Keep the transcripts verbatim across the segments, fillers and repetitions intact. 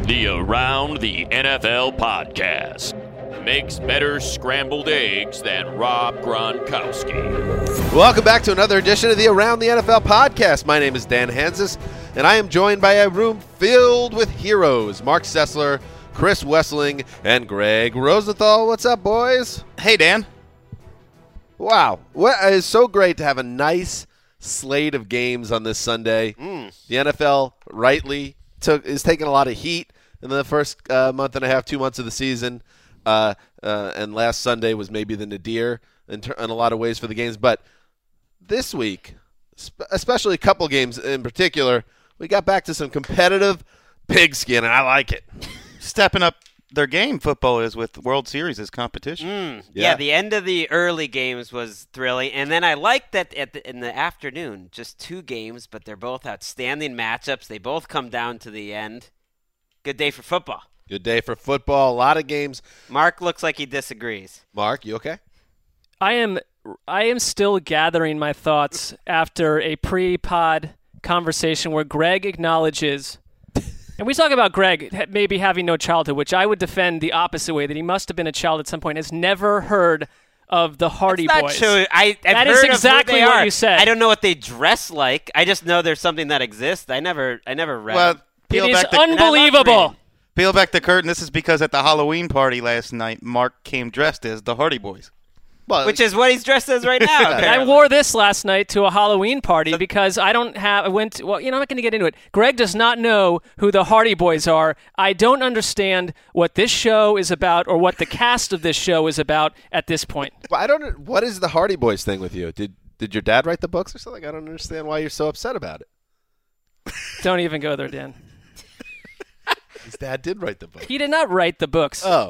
The Around the N F L podcast makes better scrambled eggs than Rob Gronkowski. Welcome back to another edition of the Around the N F L podcast. My name is Dan Hansis, and I am joined by a room filled with heroes. Mark Sessler, Chris Wesseling, and Greg Rosenthal. What's up, boys? Hey, Dan. Wow. Well, it is so great to have a nice slate of games on this Sunday. Mm. The N F L rightly took is taking a lot of heat in the first uh, month and a half, two months of the season. Uh, uh, and last Sunday was maybe the nadir in, ter- in a lot of ways for the games. But this week, sp- especially a couple games in particular, we got back to some competitive pigskin, and I like it. Stepping up their game, football is, with World Series as competition. Mm, Yeah. yeah. the end of the early games was thrilling. And then I liked that at the, in the afternoon, just two games, but they're both outstanding matchups. They both come down to the end. Good day for football. Good day for football. A lot of games. Mark looks like he disagrees. Mark, you okay? I am I am still gathering my thoughts after a pre-pod conversation where Greg acknowledges, and we talk about Greg maybe having no childhood, which I would defend the opposite way, that he must have been a child at some point, has never heard of the Hardy That's not Boys. true. I, I've That heard is of who exactly they what are. you said. I don't know what they dress like. I just know there's something that exists. I never, I never read. Well, them. peel It is back the unbelievable. reading. peel back the curtain. This is because at the Halloween party last night, Mark came dressed as the Hardy Boys. Well, Which is what he's dressed as right now. And I apparently. wore this last night to a Halloween party because I don't have. I went. To, well, you know, I'm not going to get into it. Greg does not know who the Hardy Boys are. I don't understand what this show is about or what the cast of this show is about at this point. Well, I don't. What is the Hardy Boys thing with you? Did Did your dad write the books or something? I don't understand why you're so upset about it. Don't even go there, Dan. His dad did write the book. He did not write the books. Oh,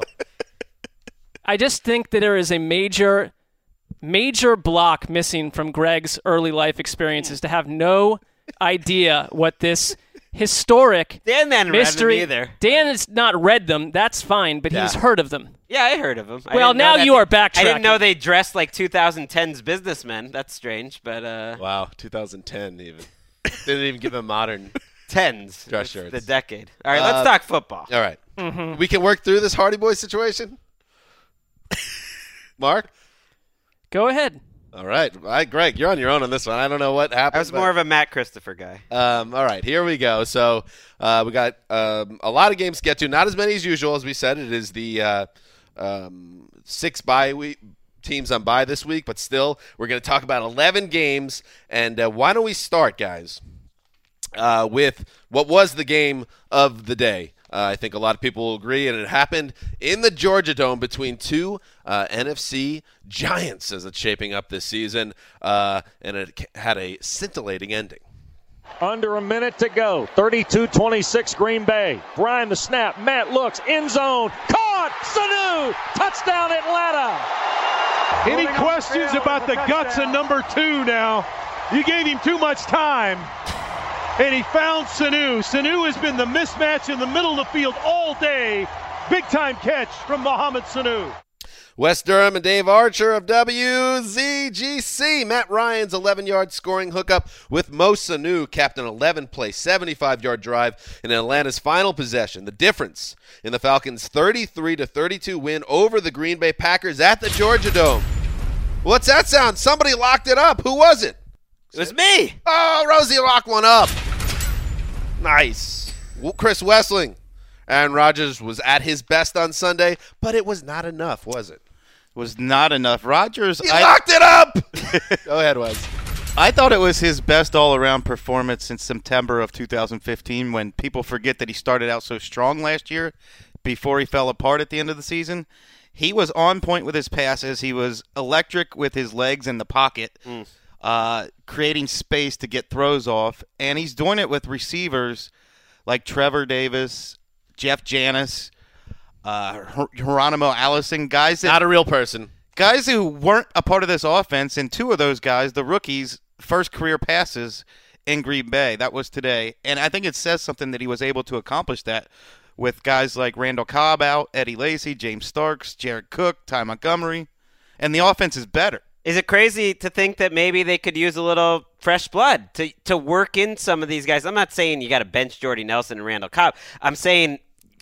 I just think that there is a major, major block missing from Greg's early life experiences to have no idea what this historic Dan hadn't read them mystery. either. Dan has not read them. That's fine, but he's Yeah. heard of them. Yeah, I heard of them. I Well, didn't know now that you they- are backtracking. I didn't know they dressed like twenty tens businessmen. That's strange, but uh, wow, two thousand ten even. Didn't even give him modern. tens. Dress It's shirts. The decade. All right, Uh, let's talk football. All right. Mm-hmm. We can work through this Hardy Boys situation. Mark? Go ahead. All right. All right, Greg, you're on your own on this one. I don't know what happened. I was more of a Matt Christopher guy. Um, all right, here we go. So uh, we got um, a lot of games to get to. Not as many as usual, as we said. It is the uh, um, six bye week teams on bye this week, but still, we're going to talk about eleven games. And uh, why don't we start, guys, uh, with what was the game of the day? Uh, I think a lot of people will agree, and it happened in the Georgia Dome between two uh, N F C giants as it's shaping up this season, uh, and it had a scintillating ending. Under a minute to go. thirty-two twenty-six Green Bay. Brian the snap. Matt looks. End zone. Caught. Sanu. Touchdown Atlanta. Any questions about the guts of number two now? You gave him too much time, and he found Sanu. Sanu has been the mismatch in the middle of the field all day. Big-time catch from Mohamed Sanu. Wes Durham and Dave Archer of W Z G C. Matt Ryan's eleven-yard scoring hookup with Mo Sanu capped an eleven-play, seventy-five-yard drive in Atlanta's final possession. The difference in the Falcons' thirty-three to thirty-two win over the Green Bay Packers at the Georgia Dome. What's that sound? Somebody locked it up. Who was it? It was me. Oh, Rosie locked one up. Nice. Chris Wesseling. Aaron Rodgers was at his best on Sunday, but it was not enough, was it? Was not enough. Rodgers, He I, locked it up! Go ahead, Wes. I thought it was his best all-around performance since September of two thousand fifteen, when people forget that he started out so strong last year before he fell apart at the end of the season. He was on point with his passes. He was electric with his legs in the pocket, mm. uh, creating space to get throws off. And he's doing it with receivers like Trevor Davis, Jeff Janis, uh, Geronimo Allison, guys that Not a real person. guys who weren't a part of this offense, and two of those guys, the rookies, first career passes in Green Bay. That was today. And I think it says something that he was able to accomplish that with guys like Randall Cobb out, Eddie Lacy, James Starks, Jared Cook, Ty Montgomery. And the offense is better. Is it crazy to think that maybe they could use a little fresh blood to, to work in some of these guys? I'm not saying you got to bench Jordy Nelson and Randall Cobb. I'm saying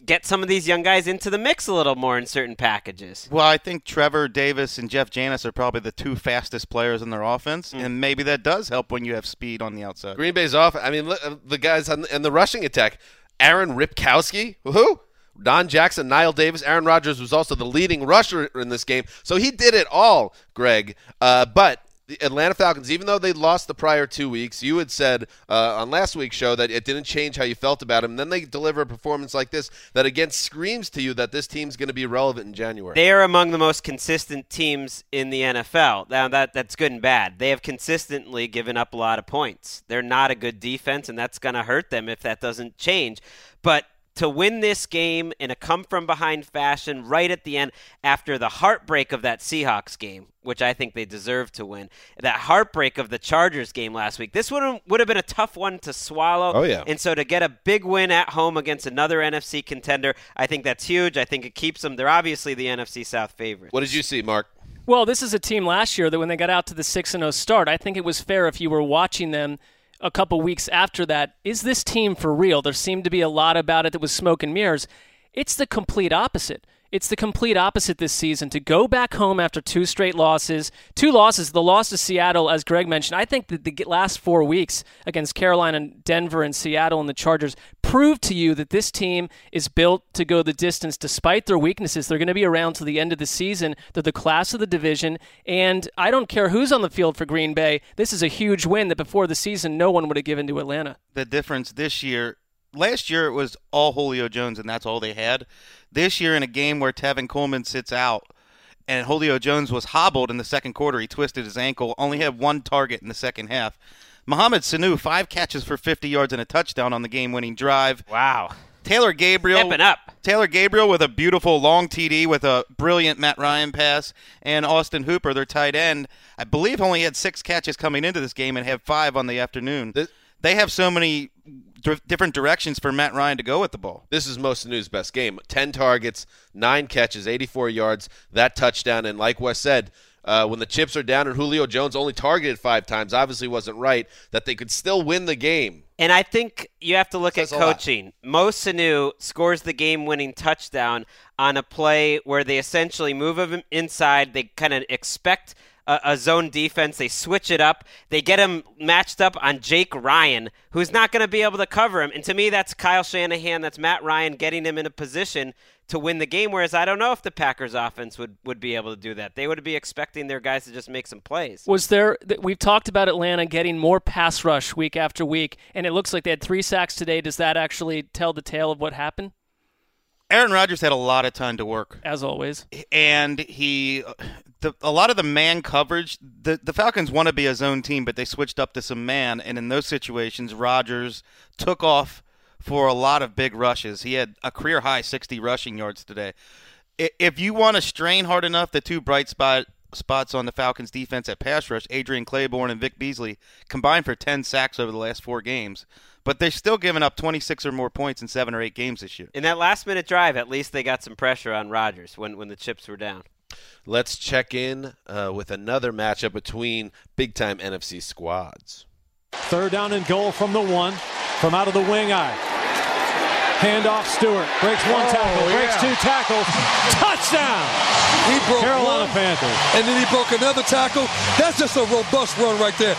get some of these young guys into the mix a little more in certain packages. Well, I think Trevor Davis and Jeff Janis are probably the two fastest players in their offense, mm. and maybe that does help when you have speed on the outside. Green Bay's off. I mean, the guys on the, in the rushing attack, Aaron Ripkowski, who? Don Jackson, Niall Davis, Aaron Rodgers was also the leading rusher in this game. So he did it all, Greg. Uh, but the Atlanta Falcons, even though they lost the prior two weeks, you had said uh, on last week's show that it didn't change how you felt about them. Then they deliver a performance like this that, again, screams to you that this team's going to be relevant in January. They are among the most consistent teams in the N F L. Now, that that's good and bad. They have consistently given up a lot of points. They're not a good defense, and that's going to hurt them if that doesn't change. But to win this game in a come-from-behind fashion right at the end after the heartbreak of that Seahawks game, which I think they deserve to win, that heartbreak of the Chargers game last week, this would would have been a tough one to swallow. Oh, yeah. And so to get a big win at home against another N F C contender, I think that's huge. I think it keeps them. They're obviously the N F C South favorites. What did you see, Mark? Well, this is a team last year that when they got out to the six and oh start, I think it was fair if you were watching them a couple weeks after that, is this team for real? There seemed to be a lot about it that was smoke and mirrors. It's the complete opposite. It's the complete opposite this season. To go back home after two straight losses, two losses, the loss to Seattle, as Greg mentioned, I think that the last four weeks against Carolina, Denver, and Seattle and the Chargers proved to you that this team is built to go the distance despite their weaknesses. They're going to be around to the end of the season. They're the class of the division, and I don't care who's on the field for Green Bay. This is a huge win that before the season no one would have given to Atlanta. The difference this year, last year it was all Julio Jones, and that's all they had. This year, in a game where Tevin Coleman sits out and Julio Jones was hobbled in the second quarter, he twisted his ankle, only had one target in the second half. Mohamed Sanu, five catches for fifty yards and a touchdown on the game-winning drive. Wow. Taylor Gabriel. Stepping up. Taylor Gabriel with a beautiful long T D with a brilliant Matt Ryan pass. And Austin Hooper, their tight end, I believe only had six catches coming into this game and had five on the afternoon. This- They have so many d- different directions for Matt Ryan to go with the ball. This is most Sanu's best game. Ten targets, nine catches, eighty-four yards, that touchdown. And like Wes said, uh, when the chips are down and Julio Jones only targeted five times, obviously wasn't right, that they could still win the game. And I think you have to look Says at coaching. Mo Sanu scores the game-winning touchdown on a play where they essentially move him inside. They kind of expect A, a zone defense. They switch it up. They get him matched up on Jake Ryan, who's not going to be able to cover him. And to me, that's Kyle Shanahan. That's Matt Ryan getting him in a position to win the game, whereas I don't know if the Packers offense would, would be able to do that. They would be expecting their guys to just make some plays. Was there – we've talked about Atlanta getting more pass rush week after week, and it looks like they had three sacks today. Does that actually tell the tale of what happened? Aaron Rodgers had a lot of time to work. As always. And he the, – a lot of the man coverage, the, the Falcons want to be a zone team, but they switched up to some man, and in those situations, Rodgers took off for a lot of big rushes. He had a career-high sixty rushing yards today. If you want to strain hard enough, the two bright spot spots on the Falcons' defense at pass rush, Adrian Claiborne and Vic Beasley, combined for ten sacks over the last four games. But they're still giving up twenty-six or more points in seven or eight games this year. In that last-minute drive, at least they got some pressure on Rodgers when, when the chips were down. Let's check in uh, with another matchup between big-time N F C squads. Third down and goal from the one, from out of the wing eye. Handoff, Stewart. Breaks one oh, tackle, yeah. breaks two tackles. Touchdown! He broke Carolina one, Panthers. and then he broke another tackle. That's just a robust run right there.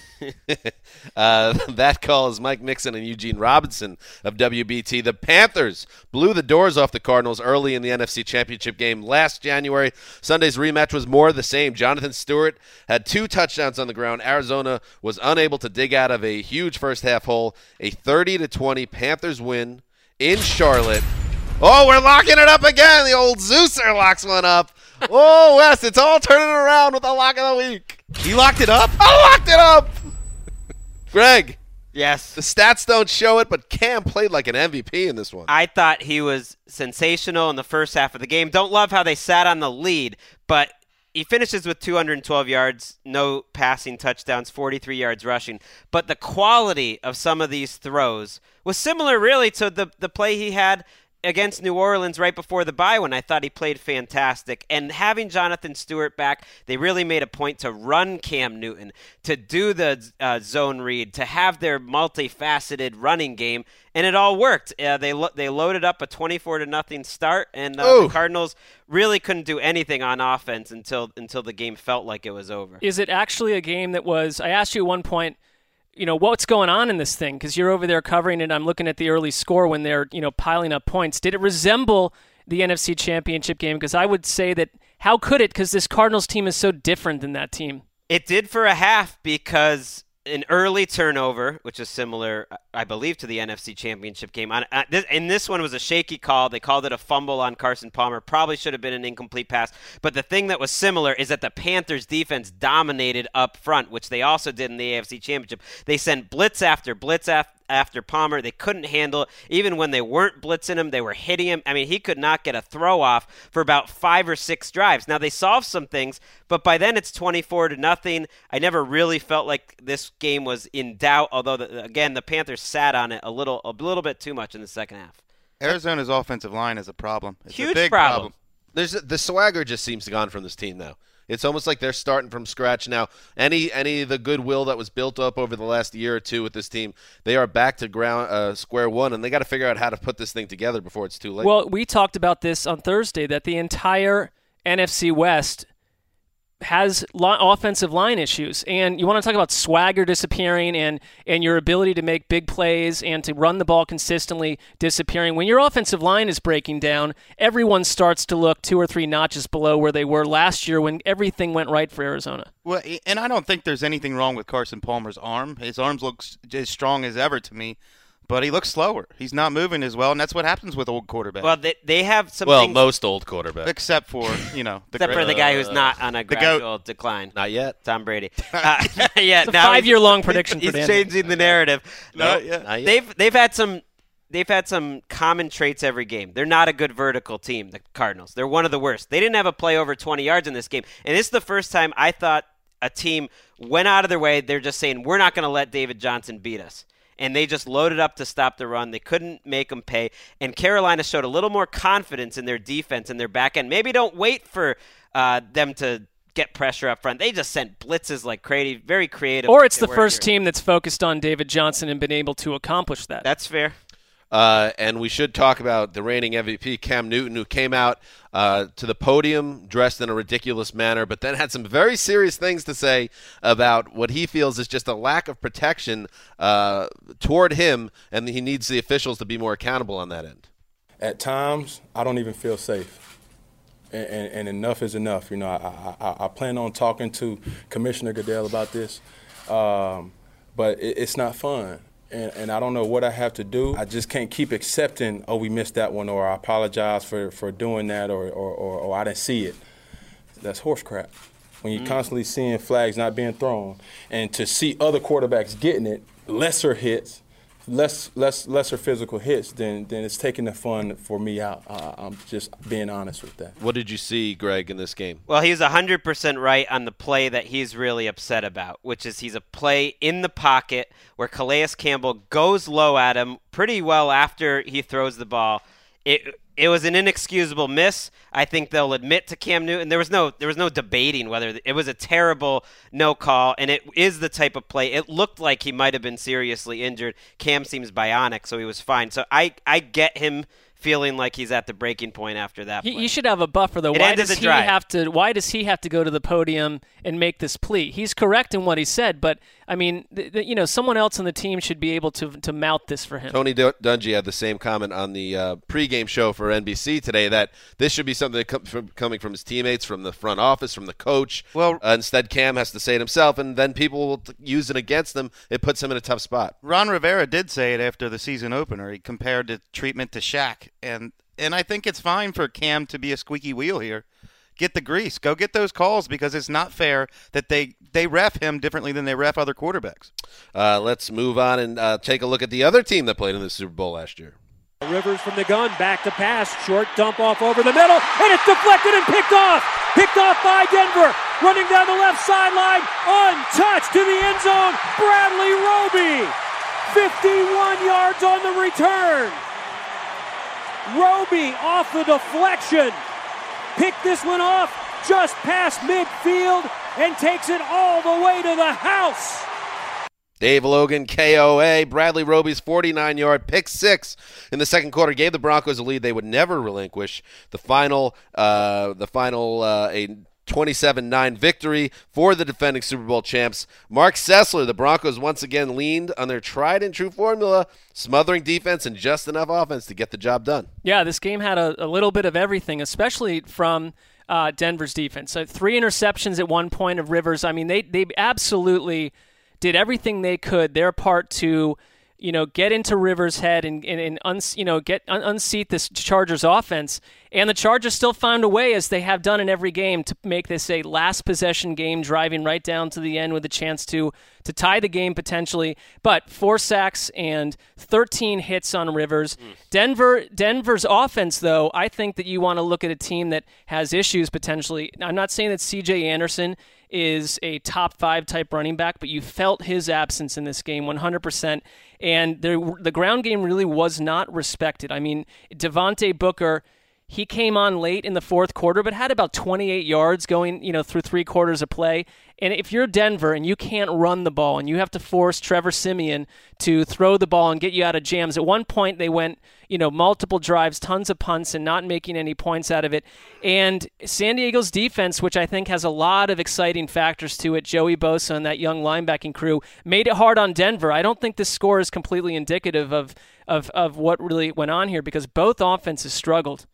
uh, that call is Mike Mixon and Eugene Robinson of W B T. The Panthers blew the doors off the Cardinals early in the N F C Championship game last January. Sunday's rematch was more of the same. Jonathan Stewart had two touchdowns on the ground. Arizona was unable to dig out of a huge first-half hole. A thirty to twenty Panthers win in Charlotte. Oh, we're locking it up again. The old Zeuser locks one up. Oh, Wes, it's all turning around with the lock of the week. He locked it up? I locked it up. Greg. Yes. The stats don't show it, but Cam played like an M V P in this one. I thought he was sensational in the first half of the game. Don't love how they sat on the lead, but he finishes with two hundred twelve yards, no passing touchdowns, forty-three yards rushing. But the quality of some of these throws was similar really to the, the play he had against New Orleans right before the bye when I thought he played fantastic. And having Jonathan Stewart back, they really made a point to run Cam Newton, to do the uh, zone read, to have their multifaceted running game, and it all worked. Uh, they lo- they loaded up a twenty-four to nothing start, and uh, the Cardinals really couldn't do anything on offense until until the game felt like it was over. Is it actually a game that was? I asked you at one point, you know, what's going on in this thing? Because you're over there covering it. I'm looking at the early score when they're, you know, piling up points. Did it resemble the N F C Championship game? Because I would say that, how could it? Because this Cardinals team is so different than that team. It did for a half because an early turnover, which is similar, I believe, to the N F C Championship game. On, uh, this, and this one was a shaky call. They called it a fumble on Carson Palmer. Probably should have been an incomplete pass. But the thing that was similar is that the Panthers' defense dominated up front, which they also did in the A F C Championship. They sent blitz after blitz after after Palmer. They couldn't handle it. Even when they weren't blitzing him, they were hitting him. I mean, he could not get a throw off for about five or six drives. Now, they solved some things, but by then it's twenty-four to nothing. I never really felt like this game was in doubt, although, the, again, the Panthers sat on it a little a little bit too much in the second half. Arizona's offensive line is a problem. It's Huge a big problem. problem. There's the swagger just seems gone from this team now. It's almost like they're starting from scratch now. Any any of the goodwill that was built up over the last year or two with this team, they are back to ground uh, square one, and they got to figure out how to put this thing together before it's too late. Well, we talked about this on Thursday, that the entire N F C West has li- offensive line issues. And you want to talk about swagger disappearing and, and your ability to make big plays and to run the ball consistently disappearing. When your offensive line is breaking down, everyone starts to look two or three notches below where they were last year when everything went right for Arizona. Well, and I don't think there's anything wrong with Carson Palmer's arm. His arms look as strong as ever to me. But he looks slower. He's not moving as well, and that's what happens with old quarterbacks. Well, they they have some well, things, most old quarterbacks, except for you know, the except great, for the guy who's uh, not on a gradual decline. Not yet. Tom Brady. Uh, yeah, It's a now five-year-long he's- prediction for He's Dan. changing the narrative. Not No, yet. Not yet. They've they've had some they've had some common traits every game. They're not a good vertical team, the Cardinals. They're one of the worst. They didn't have a play over twenty yards in this game, and this is the first time I thought a team went out of their way. They're just saying, we're not going to let David Johnson beat us. And they just loaded up to stop the run. They couldn't make them pay. And Carolina showed a little more confidence in their defense and their back end. Maybe don't wait for uh, them to get pressure up front. They just sent blitzes like crazy, very creative. Or it's They the were first here. team that's focused on David Johnson and been able to accomplish that. That's fair. Uh, and we should talk about the reigning M V P, Cam Newton, who came out uh, to the podium dressed in a ridiculous manner, but then had some very serious things to say about what he feels is just a lack of protection uh, toward him, and he needs the officials to be more accountable on that end. At times, I don't even feel safe. And, and, and enough is enough. You know, I, I, I plan on talking to Commissioner Goodell about this, um, but it, it's not fun. And, and I don't know what I have to do. I just can't keep accepting, oh, we missed that one, or I apologize for, for doing that, or, or, or, or I didn't see it. That's horse crap. When you're mm. constantly seeing flags not being thrown, and to see other quarterbacks getting it, lesser hits, less less lesser physical hits, then then it's taking the fun for me out. Uh, I'm just being honest with that. What did you see, Greg, in this game? Well, he's one hundred percent right on the play that he's really upset about, which is he's a play in the pocket where Calais Campbell goes low at him pretty well after he throws the ball. It it was an inexcusable miss. I think they'll admit to Cam Newton. There was no there was no debating whether it was a terrible no call, and it is the type of play. It looked like he might have been seriously injured. Cam seems bionic, so he was fine. So I, I get him feeling like he's at the breaking point after that play. He, he should have a buffer, though. It Why ended does the he drive. have to? Why does he have to go to the podium and make this plea? He's correct in what he said, but I mean, th- th- you know, someone else on the team should be able to to mount this for him. Tony D- Dungy had the same comment on the uh, pregame show for N B C today, that this should be something that comes from, coming from his teammates, from the front office, from the coach. Well, uh, instead, Cam has to say it himself, and then people will t- use it against him. It puts him in a tough spot. Ron Rivera did say it after the season opener. He compared the treatment to Shaq, and and I think it's fine for Cam to be a squeaky wheel here. Get the grease. Go get those calls, because it's not fair that they, they ref him differently than they ref other quarterbacks. Uh, let's move on and uh, take a look at the other team that played in the Super Bowl last year. Rivers from the gun, back to pass, short dump off over the middle, and it's deflected and picked off. Picked off by Denver, running down the left sideline, untouched to the end zone, Bradley Roby, fifty-one yards on the return. Roby off the deflection. Picked this one off just past midfield and takes it all the way to the house. Dave Logan, K O A. Bradley Roby's forty-nine-yard pick six in the second quarter gave the Broncos a lead they would never relinquish. The final, uh, the final, uh, a twenty-seven nine victory for the defending Super Bowl champs. Mark Sessler, the Broncos once again leaned on their tried-and-true formula, smothering defense and just enough offense to get the job done. Yeah, this game had a, a little bit of everything, especially from uh, Denver's defense. So three interceptions at one point of Rivers. I mean, they they absolutely did everything they could, their part to, you know, get into Rivers' head and, and, and un, you know, get un, unseat this Chargers offense. And the Chargers still found a way, as they have done in every game, to make this a last possession game, driving right down to the end with a chance to to tie the game potentially. But four sacks and thirteen hits on Rivers. Mm. Denver Denver's offense, though, I think that you want to look at a team that has issues potentially. I'm not saying that C J Anderson is a top five type running back, but you felt his absence in this game one hundred percent. And the the ground game really was not respected. I mean, Devontae Booker, he came on late in the fourth quarter, but had about twenty-eight yards going, you know, through three quarters of play. And if you're Denver and you can't run the ball and you have to force Trevor Siemian to throw the ball and get you out of jams, at one point they went, you know, multiple drives, tons of punts, and not making any points out of it. And San Diego's defense, which I think has a lot of exciting factors to it, Joey Bosa and that young linebacking crew, made it hard on Denver. I don't think this score is completely indicative of of, of what really went on here, because both offenses struggled.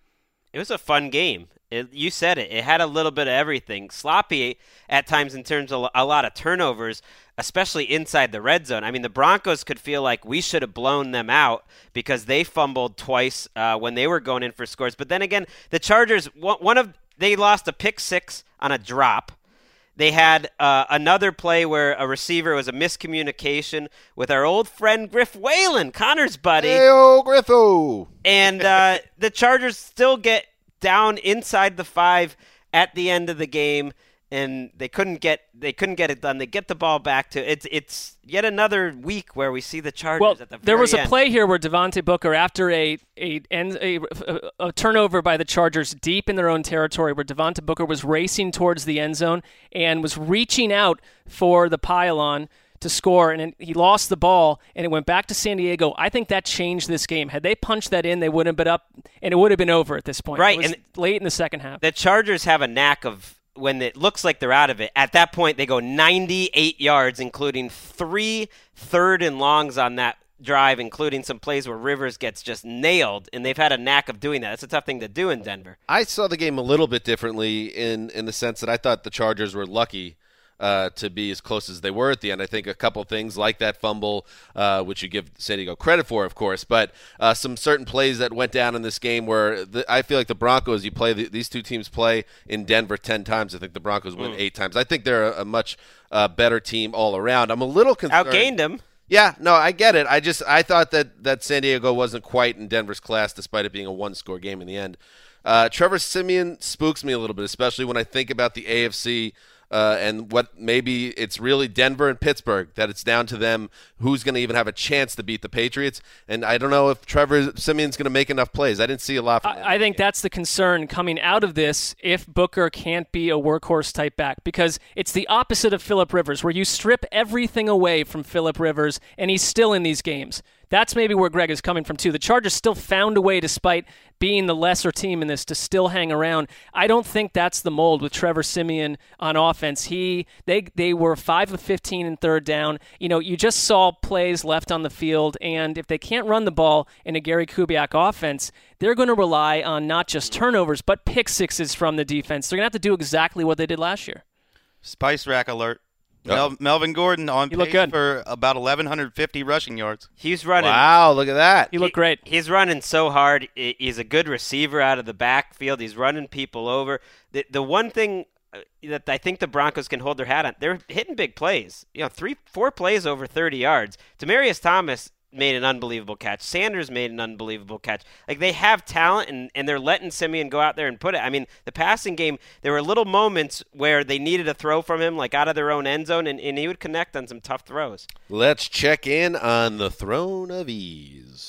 It was a fun game. It, you said it. It had a little bit of everything. Sloppy at times in terms of a lot of turnovers, especially inside the red zone. I mean, the Broncos could feel like we should have blown them out because they fumbled twice uh, when they were going in for scores. But then again, the Chargers, one of they lost a pick six on a drop. They had uh, another play where a receiver was a miscommunication with our old friend Griff Whalen, Connor's buddy. Hey-o, Griffo! And uh, the Chargers still get down inside the five at the end of the game, and they couldn't get they couldn't get it done. They get the ball back to it's it's yet another week where we see the Chargers well, at the very end. There was a play here where Devontae Booker, after a a, a a a turnover by the Chargers deep in their own territory, where Devontae Booker was racing towards the end zone and was reaching out for the pylon to score, and he lost the ball, and it went back to San Diego. I think that changed this game. Had they punched that in, they would have been up, and it would have been over at this point. Right, it was and late in the second half. The Chargers have a knack of, when it looks like they're out of it, at that point they go ninety-eight yards, including three third and longs on that drive, including some plays where Rivers gets just nailed, and they've had a knack of doing that. That's a tough thing to do in Denver. I saw the game a little bit differently in, in the sense that I thought the Chargers were lucky Uh, to be as close as they were at the end. I think a couple things like that fumble, uh, which you give San Diego credit for, of course, but uh, some certain plays that went down in this game where the, I feel like the Broncos, you play the, these two teams play in Denver ten times. I think the Broncos win mm. eight times. I think they're a, a much uh, better team all around. I'm a little concerned. Outgained them. Yeah, no, I get it. I just I thought that, that San Diego wasn't quite in Denver's class, despite it being a one-score game in the end. Uh, Trevor Siemian spooks me a little bit, especially when I think about the A F C. Uh, and what maybe it's really Denver and Pittsburgh, that it's down to them who's going to even have a chance to beat the Patriots. And I don't know if Trevor Siemian's going to make enough plays. I didn't see a lot from him. I, I think that's the concern coming out of this if Booker can't be a workhorse type back, because it's the opposite of Phillip Rivers, where you strip everything away from Phillip Rivers and he's still in these games. That's maybe where Greg is coming from, too. The Chargers still found a way, despite being the lesser team in this, to still hang around. I don't think that's the mold with Trevor Siemian on offense. He they they were five of fifteen in third down. You know, you just saw plays left on the field, and if they can't run the ball in a Gary Kubiak offense, they're going to rely on not just turnovers, but pick sixes from the defense. They're going to have to do exactly what they did last year. Spice rack alert. Mel- Melvin Gordon on he pace for about eleven fifty rushing yards. He's running. Wow, look at that. He looked great. He's running so hard. He's a good receiver out of the backfield. He's running people over. The the one thing that I think the Broncos can hold their hat on, they're hitting big plays. You know, three, four plays over thirty yards. Demaryius Thomas made an unbelievable catch. Sanders made an unbelievable catch. Like, they have talent, and, and they're letting Siemian go out there and put it. I mean, the passing game, there were little moments where they needed a throw from him, like out of their own end zone, and, and he would connect on some tough throws. Let's check in on the Throne of Ease.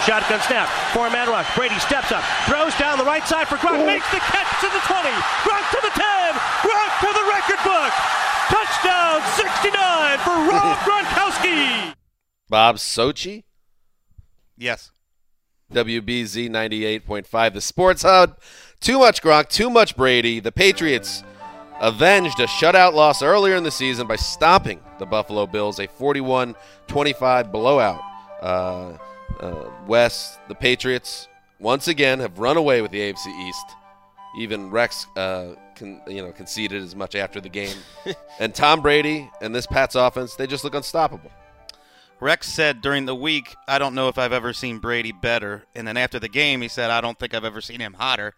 Shotgun snap, four-man rush. Brady steps up, throws down the right side for Gronk, makes the catch to the twenty. Gronk to the ten, Gronk to the record book. Touchdown sixty-nine for Rob Gronkowski. Bob Sochi? Yes. W B Z ninety-eight point five, the Sports Hub. Too much Gronk, too much Brady. The Patriots avenged a shutout loss earlier in the season by stomping the Buffalo Bills, a forty-one twenty-five blowout. Uh, uh, Wes, the Patriots, once again have run away with the A F C East. Even Rex uh, con, you know, conceded as much after the game. And Tom Brady and this Pats offense, they just look unstoppable. Rex said during the week, I don't know if I've ever seen Brady better. And then after the game, he said, I don't think I've ever seen him hotter.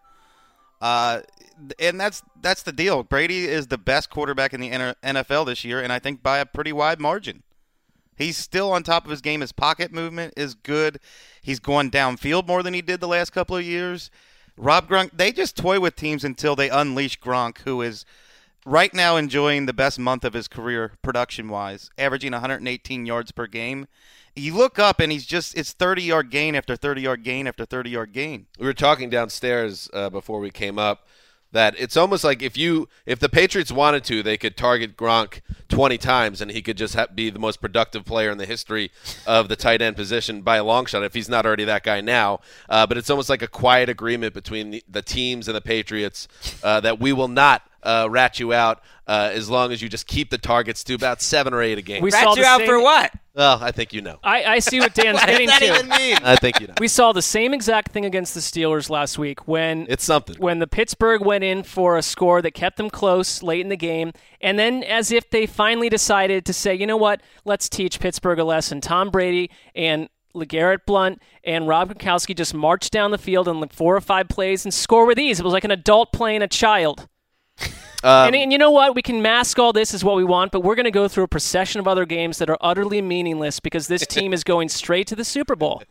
Uh, and that's that's the deal. Brady is the best quarterback in the N F L this year, and I think by a pretty wide margin. He's still on top of his game. His pocket movement is good. He's going downfield more than he did the last couple of years. Rob Gronk, they just toy with teams until they unleash Gronk, who is right now enjoying the best month of his career production-wise, averaging one hundred eighteen yards per game. You look up, and he's just, it's thirty-yard gain after thirty-yard gain after thirty-yard gain. We were talking downstairs uh, before we came up that it's almost like if you if the Patriots wanted to, they could target Gronk twenty times, and he could just ha- be the most productive player in the history of the tight end position by a long shot, if he's not already that guy now. Uh, but it's almost like a quiet agreement between the, the teams and the Patriots uh, that we will not uh, rat you out uh, as long as you just keep the targets to about seven or eight a game. We rat you out same... for what? Well, I think you know. I, I see what Dan's what getting does that to. Even mean? I think you know. We saw the same exact thing against the Steelers last week when it's something. When the Pittsburgh went in for a score that kept them close late in the game, and then as if they finally decided to say, you know what, let's teach Pittsburgh a lesson. Tom Brady and LeGarrette Blount and Rob Gronkowski just marched down the field in like four or five plays and score with ease. It was like an adult playing a child. Um, and, and you know what? We can mask all this as what we want, but we're going to go through a procession of other games that are utterly meaningless because this team is going straight to the Super Bowl.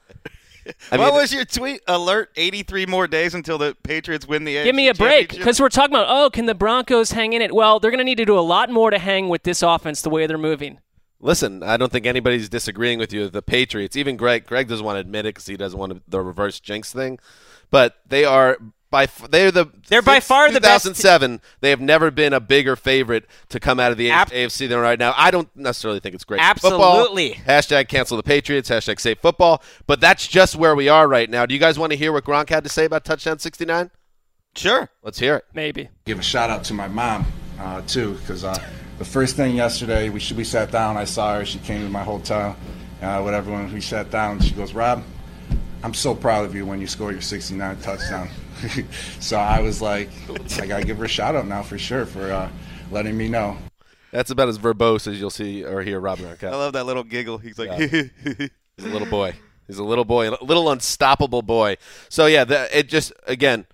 I mean, what was your tweet? Alert, eighty-three more days until the Patriots win the A F C Give me a break, because we're talking about, oh, can the Broncos hang in it? Well, they're going to need to do a lot more to hang with this offense the way they're moving. Listen, I don't think anybody's disagreeing with you. The Patriots, even Greg, Greg doesn't want to admit it because he doesn't want the reverse jinx thing, but they are – By they're the they're by far the best. two thousand seven, they have never been a bigger favorite to come out of the Ab- A F C than right now. I don't necessarily think it's great. Absolutely. Football. Hashtag cancel the Patriots. Hashtag save football. But that's just where we are right now. Do you guys want to hear what Gronk had to say about touchdown sixty-nine? Sure. Let's hear it. Maybe. Give a shout out to my mom uh, too, because uh, the first thing yesterday we we sat down. I saw her. She came to my hotel uh, with everyone. We sat down. She goes, "Rob, I'm so proud of you when you score your sixty-nine touchdown." So I was like, I got to give her a shout-out now for sure for uh, letting me know. That's about as verbose as you'll see or hear Rob Gronkowski. I love that little giggle. He's like, yeah. He's a little boy. He's a little boy, a little unstoppable boy. So, yeah, the, it just, again,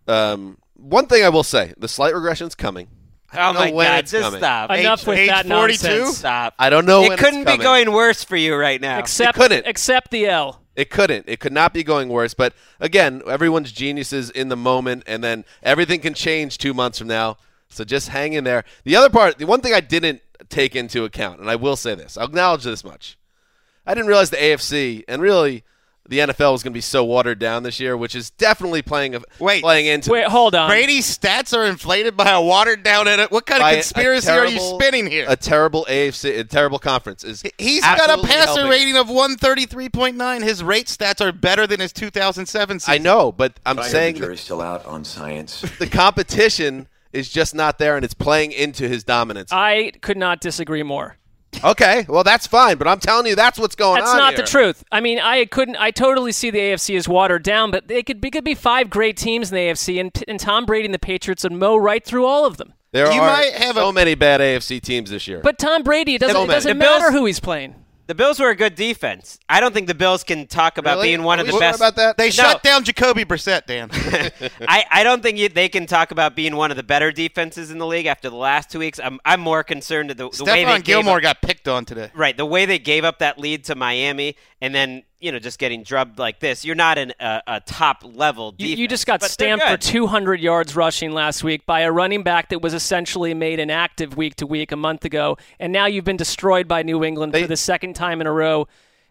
um, one thing I will say, the slight regression's coming. Oh, my God, just coming. stop. Enough age, with age that forty-two? nonsense. Stop. I don't know it when It couldn't it's be going worse for you right now. Except, it couldn't. Except the L. It couldn't. It could not be going worse. But, again, everyone's geniuses in the moment, and then everything can change two months from now. So just hang in there. The other part, the one thing I didn't take into account, and I will say this, I'll acknowledge this much. I didn't realize the A F C, and really the N F L was going to be so watered down this year, which is definitely playing a, Wait, playing into Wait, hold on. Brady's stats are inflated by a watered-down – what kind of conspiracy terrible, are you spinning here? A terrible A F C, a terrible conference. Is He's got a passer helping. rating of one thirty-three point nine. His rate stats are better than his two thousand seven season. I know, but I'm but saying the jury's still out on science. The competition is just not there, and it's playing into his dominance. I could not disagree more. Okay, well, that's fine, but I'm telling you that's what's going that's on That's not here. the truth. I mean, I couldn't. I totally see the A F C as watered down, but it could be, could be five great teams in the A F C, and, and Tom Brady and the Patriots would mow right through all of them. There you are might have so a, many bad A F C teams this year. But Tom Brady, it doesn't, so it doesn't the Bills, matter who he's playing. The Bills were a good defense. I don't think the Bills can talk about really? being one are of we the sure best. About that? They no. shut down Jacoby Brissett, Dan. I, I don't think you, they can talk about being one of the better defenses in the league after the last two weeks. I'm I'm more concerned with the, the way they Stephon Gilmore up, got picked on today. Right, the way they gave up that lead to Miami and then, you know, just getting drubbed like this. You're not in a, a top-level defense. You, you just got stamped for two hundred yards rushing last week by a running back that was essentially made inactive week to week a month ago, and now you've been destroyed by New England they, for the second time in a row.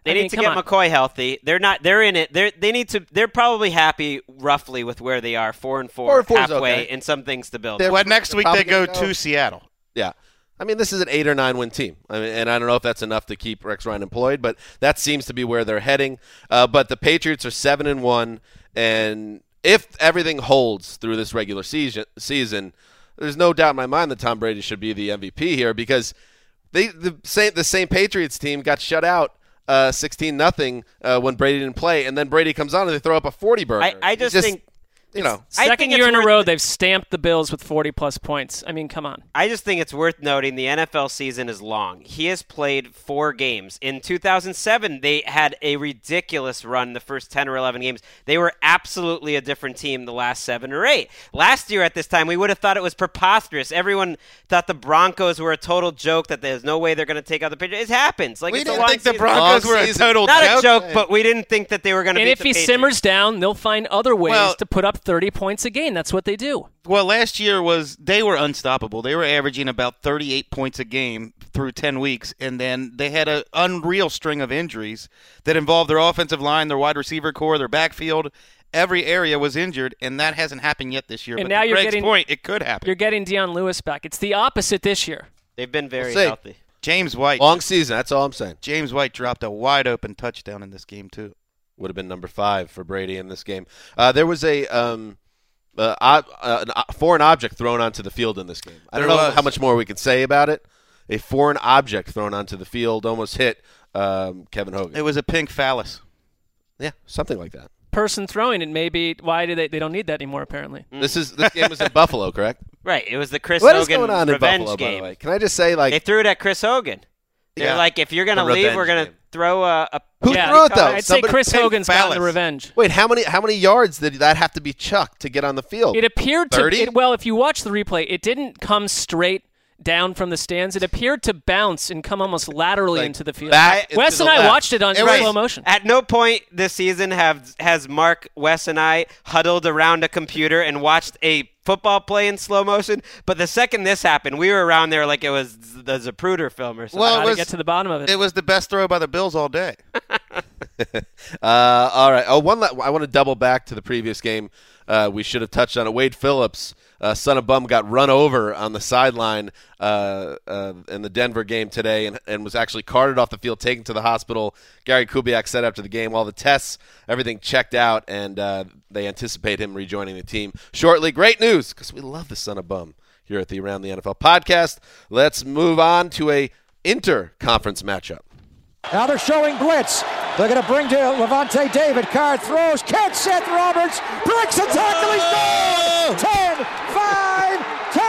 They I need mean, to come get on. McCoy healthy. They're not. They're in it. They they need to. They're probably happy roughly with where they are, four and four, Four and four is halfway, okay. and some things to build. They're- Well, next they're week they probably go gonna go- to Seattle. Yeah. I mean, this is an eight or nine win team. I mean, and I don't know if that's enough to keep Rex Ryan employed, but that seems to be where they're heading. Uh, but the Patriots are seven and one, and if everything holds through this regular season, season, there's no doubt in my mind that Tom Brady should be the M V P here because they the same the same Patriots team got shut out uh, sixteen nothing uh, when Brady didn't play, and then Brady comes on and they throw up a forty burger. I, I just, just think. you know. I Second think year it's in a worth row, it. they've stamped the Bills with forty-plus points. I mean, come on. I just think it's worth noting the N F L season is long. He has played four games. In two thousand seven, they had a ridiculous run the first ten or eleven games. They were absolutely a different team the last seven or eight. Last year at this time, we would have thought it was preposterous. Everyone thought the Broncos were a total joke, that there's no way they're going to take out the Patriots. It happens. Like, We it's a didn't long think the season. Broncos Long were a season. total Not joke. a joke, but we didn't think that they were going to And beat if the he Patriots. simmers down, they'll find other ways Well- to put up thirty points a game. That's what they do. Well, last year was they were unstoppable. They were averaging about thirty-eight points a game through ten weeks, and then they had an unreal string of injuries that involved their offensive line, their wide receiver core, their backfield. Every area was injured, and that hasn't happened yet this year. And but now to you're Greg's getting- point, it could happen. You're getting Deion Lewis back. It's the opposite this year. They've been very We'll see. healthy. James White. Long season, that's all I'm saying. James White dropped a wide open touchdown in this game too. Would have been number five for Brady in this game. Uh, there was a um, uh, ob- uh, an o- foreign object thrown onto the field in this game. I don't There know was. how much more we can say about it. A foreign object thrown onto the field almost hit um, Kevin Hogan. It was a pink phallus. Yeah, something like that. Person throwing it, maybe. Why do they? They don't need that anymore, apparently. This is this game was in Buffalo, correct? Right. It was the Chris What is Hogan going on in revenge Buffalo, by game. the way? Can I just say, like, They threw it at Chris Hogan. They're Yeah. like, if you're going to The leave, revenge we're going to game. throw a, a Who Yeah, threw it though? I'd say Somebody- Chris Pink Hogan's gotten the phallus. revenge. Wait, how many how many yards did that have to be chucked to get on the field? It appeared to. thirty? It, well, if you watch the replay, it didn't come straight down from the stands. It appeared to bounce and come almost laterally Like into the field. back into Wes the and I left. watched it on It was- slow motion. At no point this season have has Mark, Wes, and I huddled around a computer and watched a football play in slow motion. But the second this happened, we were around there like it was the Zapruder film or something. Well, it Gotta was- get to the bottom of it. It was the best throw by the Bills all day. Uh, all right. Oh, one. La- I want to double back to the previous game. Uh, we should have touched on it. Wade Phillips, uh, son of bum, got run over on the sideline uh, uh, in the Denver game today, and, and was actually carted off the field, taken to the hospital. Gary Kubiak said after the game, all the tests, everything checked out, and uh, they anticipate him rejoining the team shortly. Great news, because we love the son of bum here at the Around the N F L podcast. Let's move on to a inter-conference matchup. Now they're showing blitz. They're going to bring to Levante David. Carr throws, catch Seth Roberts, breaks a tackle, he's gone! ten, five,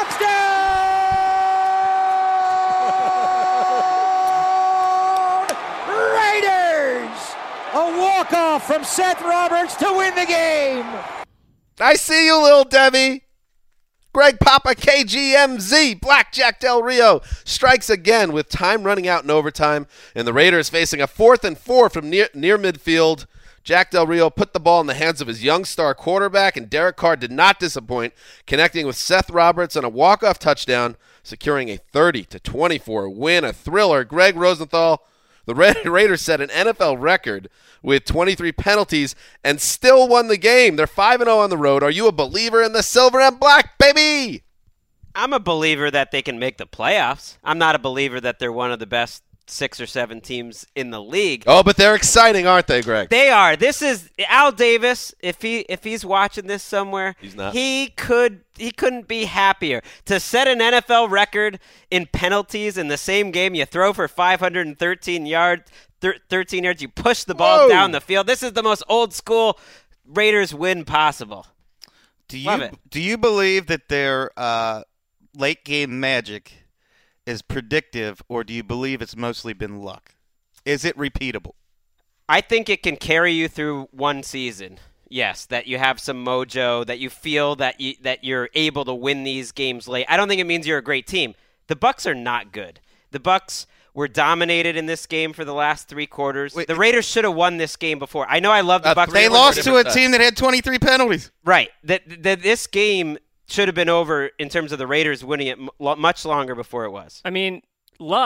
touchdown! Raiders! A walk-off from Seth Roberts to win the game! I see you, little Debbie. Greg Papa, K G M Z, Blackjack Del Rio strikes again with time running out in overtime, and the Raiders facing a fourth and four from near, near midfield. Jack Del Rio put the ball in the hands of his young star quarterback, and Derek Carr did not disappoint, connecting with Seth Roberts on a walk-off touchdown, securing a thirty to twenty-four win, a thriller. Greg Rosenthal, the Ra- Raiders set an N F L record with twenty-three penalties and still won the game. They're five and oh on the road. Are you a believer in the silver and black, baby? I'm a believer that they can make the playoffs. I'm not a believer that they're one of the best six or seven teams in the league. Oh, but they're exciting, aren't they, Greg? They are. This is Al Davis. If he if he's watching this somewhere, He's not. He could he couldn't be happier to set an N F L record in penalties in the same game. You throw for five hundred thirteen yards, thir- thirteen yards. You push the ball Whoa. down the field. This is the most old school Raiders win possible. Do Love you it. do you believe that their uh, late game magic is predictive, or do you believe it's mostly been luck? Is it repeatable? I think it can carry you through one season. Yes, that you have some mojo, that you feel that you, that you're able to win these games late. I don't think it means you're a great team. The Bucs are not good. The Bucs were dominated in this game for the last three quarters. Wait, the Raiders should have won this game before. I know I love the Uh, Bucs. They Raiders lost are to a different team that had twenty-three penalties. Right. That that this game should have been over in terms of the Raiders winning it m- lo- much longer before it was. I mean, luck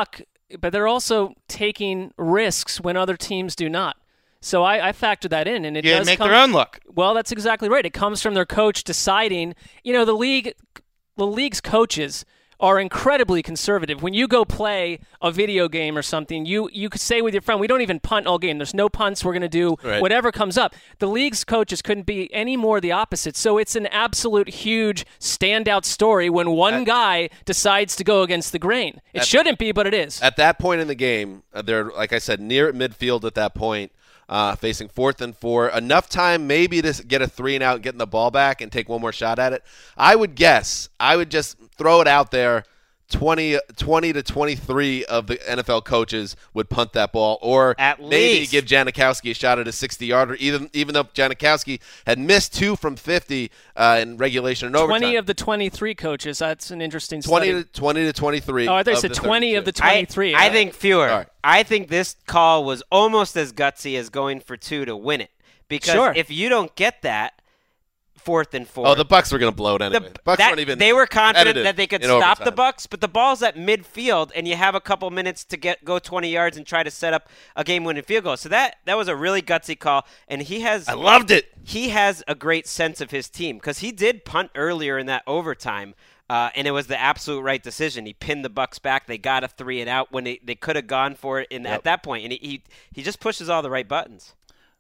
but they're also taking risks when other teams do not. So I, I factor that in, and it yeah, does make come, their own luck. Well, that's exactly right. It comes from their coach deciding. You know, the league, the league's coaches are incredibly conservative. When you go play a video game or something, you you could say with your friend, we don't even punt all game. There's no punts. We're going to do right. whatever comes up. The league's coaches couldn't be any more the opposite. So it's an absolute huge standout story when one at, guy decides to go against the grain. It at, shouldn't be, but it is. At that point in the game, uh, they're, like I said, near at midfield at that point. Uh, facing fourth and four, enough time maybe to get a three and out, getting the ball back and take one more shot at it. I would guess, I would just throw it out there, twenty, twenty to twenty-three of the N F L coaches would punt that ball, or at maybe least give Janikowski a shot at a sixty-yarder, even even though Janikowski had missed two from fifty uh, in regulation and overtime. twenty of the twenty-three coaches. That's an interesting study. twenty to, twenty to twenty-three. Oh, I thought you said twenty of the twenty-three. I, I think fewer. Right. I think this call was almost as gutsy as going for two to win it. Because sure. if you don't get that, fourth and four. Oh, the Bucs were going to blow it anyway. The, Bucs that, weren't even they were confident edited that they could in stop overtime. the Bucs, but the ball's at midfield, and you have a couple minutes to get go twenty yards and try to set up a game-winning field goal. So that that was a really gutsy call, and he has. I loved it. He has a great sense of his team because he did punt earlier in that overtime. Uh, and it was the absolute right decision. He pinned the Bucs back. They got a three and out when they, they could have gone for it in, yep. at that point. And he, he he just pushes all the right buttons.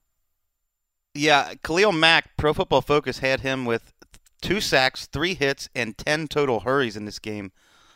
Yeah, Khalil Mack, Pro Football Focus had him with two sacks, three hits, and ten total hurries in this game.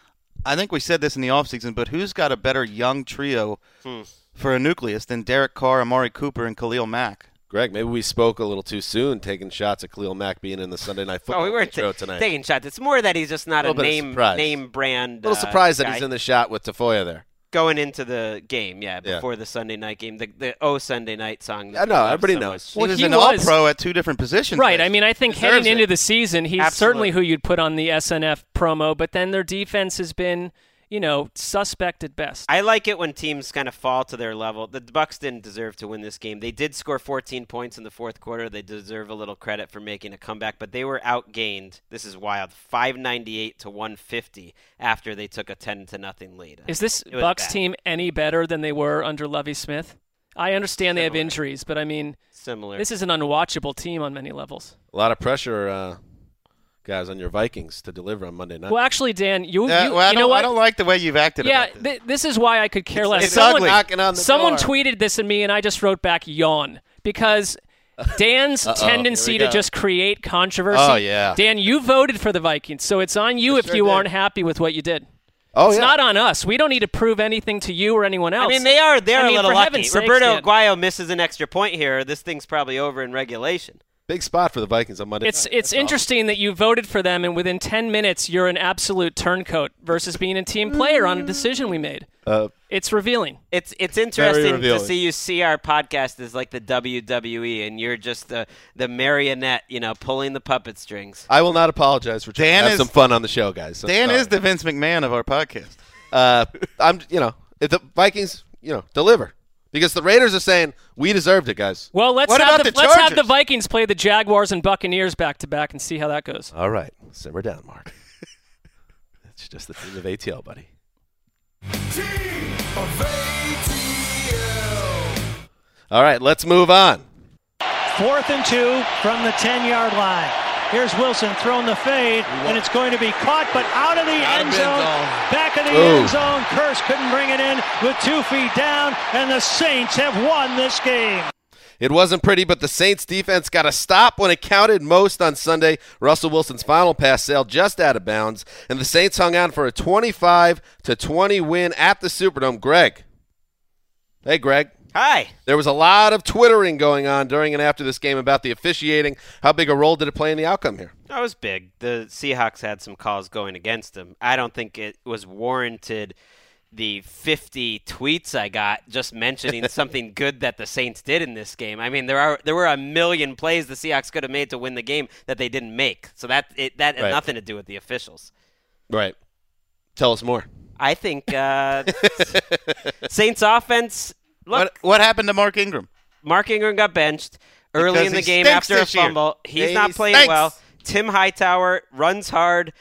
I think we said this in the offseason, but who's got a better young trio hmm. for a nucleus than Derek Carr, Amari Cooper, and Khalil Mack? Greg, maybe we spoke a little too soon, taking shots at Khalil Mack being in the Sunday Night Football oh, we weren't show t- tonight. taking shots. It's more that he's just not a, a name name brand. A little uh, surprised guy. that he's in the shot with Tafoya there. Going into the game, yeah, before yeah. the Sunday night game, the, the Oh Sunday Night song. I know, everybody so knows. Well, he was he an was. all-pro at two different positions. Right, I mean, I think heading into it. the season, he's Absolutely. certainly who you'd put on the S N F promo, but then their defense has been, you know, suspect at best. I like it when teams kind of fall to their level. The Bucs didn't deserve to win this game. They did score fourteen points in the fourth quarter. They deserve a little credit for making a comeback, but they were outgained. This is wild. five ninety-eight to one fifty after they took a ten to nothing lead. Is this Bucs bad. team any better than they were under Lovie Smith? I understand Similar. they have injuries, but I mean, Similar. this is an unwatchable team on many levels. A lot of pressure, uh, guys, on your Vikings to deliver on Monday night. Well, actually, Dan, you, Uh, you, well, I you know don't, what? I don't like the way you've acted Yeah, about this. th- this is why I could care less. It's someone, ugly. Knocking on the someone door. tweeted this at me, and I just wrote back, yawn, because Dan's Uh-oh, tendency here we to go. just create controversy. Oh, yeah. Dan, you voted for the Vikings, so it's on you I if sure you did. aren't happy with what you did. Oh, it's yeah. not on us. We don't need to prove anything to you or anyone else. I mean, they are they're I mean, a little for lucky. heaven's sakes, Roberto Dan. Aguayo misses an extra point here. This thing's probably over in regulation. Big spot for the Vikings on Monday It's night. it's That's interesting that you voted for them, and within ten minutes, you're an absolute turncoat versus being a team player on a decision we made. Uh, It's revealing. It's it's interesting to revealing. see you see our podcast as like the W W E, and you're just the the marionette, you know, pulling the puppet strings. I will not apologize for trying Dan to have is- some fun on the show, guys. So Dan sorry. is the Vince McMahon of our podcast. Uh, I'm, you know, if the Vikings, you know, deliver. Because the Raiders are saying, we deserved it, guys. Well, let's What have about the, the let's have the Chargers? Vikings play the Jaguars and Buccaneers back to back and see how that goes. All right. Simmer down, Mark. It's just the team of A T L, buddy. All right, let's move on. Fourth and two from the ten-yard line. Here's Wilson throwing the fade, and it's going to be caught, but out of the Out end of zone. end zone. Back of the Ooh. end zone. Curse couldn't bring it in with two feet down, and the Saints have won this game. It wasn't pretty, but the Saints defense got a stop when it counted most on Sunday. Russell Wilson's final pass sailed just out of bounds, and the Saints hung on for a twenty-five to twenty win at the Superdome. Greg. Hey, Greg. Hi. There was a lot of twittering going on during and after this game about the officiating. How big a role did it play in the outcome here? That was big. The Seahawks had some calls going against them. I don't think it was warranted. The fifty tweets I got just mentioning something good that the Saints did in this game. I mean, there are there were a million plays the Seahawks could have made to win the game that they didn't make. So that it, that had Right. nothing to do with the officials. Right. Tell us more. I think uh, Saints offense. Look, What, what happened to Mark Ingram? Mark Ingram got benched early Because in the he game stinks after a this year. fumble. He's He not playing stinks. well. Tim Hightower runs hard.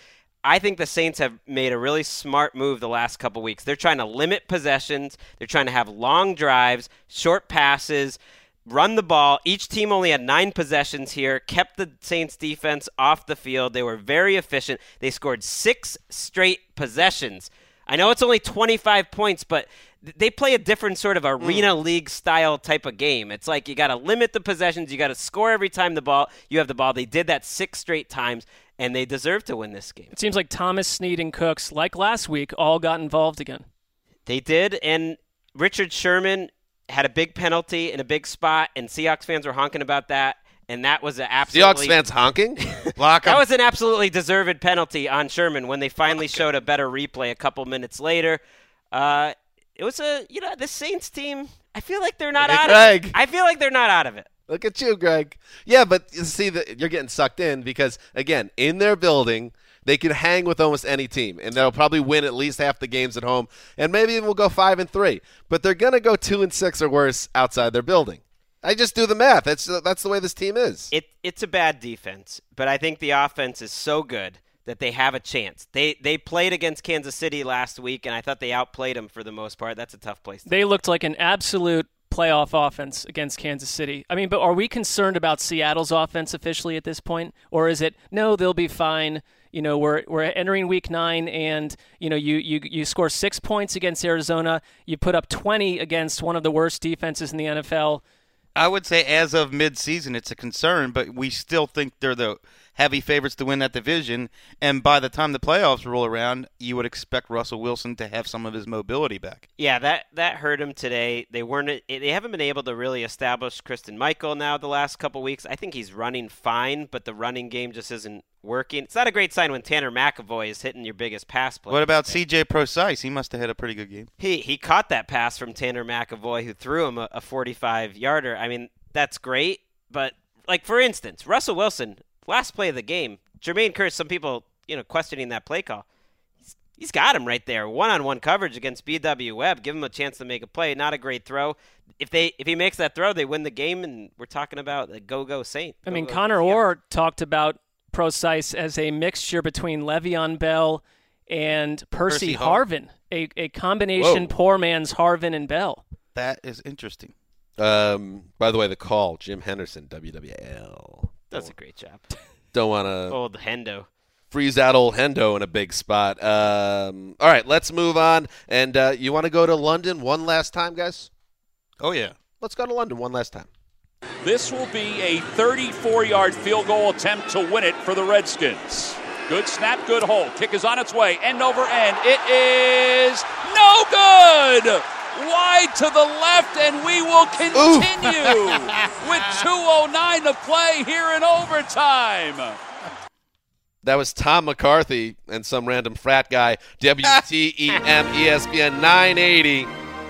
I think the Saints have made a really smart move the last couple weeks. They're trying to limit possessions. They're trying to have long drives, short passes, run the ball. Each team only had nine possessions here, kept the Saints defense off the field. They were very efficient. They scored six straight possessions. I know it's only twenty-five points, but they play a different sort of arena mm. league style type of game. It's like you got to limit the possessions. You got to score every time the ball you have the ball. They did that six straight times, and they deserve to win this game. It seems like Thomas, Snead, and Cooks, like last week, all got involved again. They did, and Richard Sherman had a big penalty in a big spot, and Seahawks fans were honking about that. And that was an absolutely Seahawks fans honking. That was an absolutely deserved penalty on Sherman when they finally showed a better replay a couple minutes later. Uh, it was a you know the Saints team. I feel like they're not Look out at of Greg. it. I feel like they're not out of it. Look at you, Greg. Yeah, but you see that you're getting sucked in because again, in their building, they can hang with almost any team, and they'll probably win at least half the games at home, and maybe even we'll go five and three. But they're gonna go two and six or worse outside their building. I just do the math. That's that's the way this team is. It it's a bad defense, but I think the offense is so good that they have a chance. They they played against Kansas City last week, and I thought they outplayed them for the most part. That's a tough place to They play. looked like an absolute playoff offense against Kansas City. I mean, but are we concerned about Seattle's offense officially at this point, or is it no? They'll be fine. You know, we're we're entering week nine, and you know, you you you score six points against Arizona. You put up twenty against one of the worst defenses in the N F L. I would say as of mid-season, it's a concern, but we still think they're the heavy favorites to win that division. And by the time the playoffs roll around, you would expect Russell Wilson to have some of his mobility back. Yeah, that that hurt him today. They weren't. They haven't been able to really establish Christian Michael now the last couple weeks. I think he's running fine, but the running game just isn't working. It's not a great sign when Tanner McAvoy is hitting your biggest pass play. What about C J Procise? He must have had a pretty good game. He he caught that pass from Tanner McAvoy, who threw him a, a forty-five-yarder. I mean, that's great, but like for instance, Russell Wilson, last play of the game, Jermaine Kearse. Some people, you know, questioning that play call. He's, he's got him right there, one-on-one coverage against B W Webb. Give him a chance to make a play. Not a great throw. If they if he makes that throw, they win the game, and we're talking about the go-go Saint. I mean, Go-go Connor Seahawks. Orr talked about Procise as a mixture between Le'Veon Bell and Percy, Percy Harvin, a, a combination Whoa. poor man's Harvin and Bell. That is interesting. Um, by the way, the call, Jim Henderson, W W L. Does a great job. Don't want to Old Hendo. freeze out old Hendo in a big spot. Um, all right, let's move on. And uh, you want to go to London one last time, guys? Oh, yeah. Let's go to London one last time. This will be a thirty-four-yard field goal attempt to win it for the Redskins. Good snap, good hold. Kick is on its way, end over end. It is no good! Wide to the left, and we will continue with two oh nine to play here in overtime. That was Tom McCarthy and some random frat guy. W T E M E S P N nine eighty.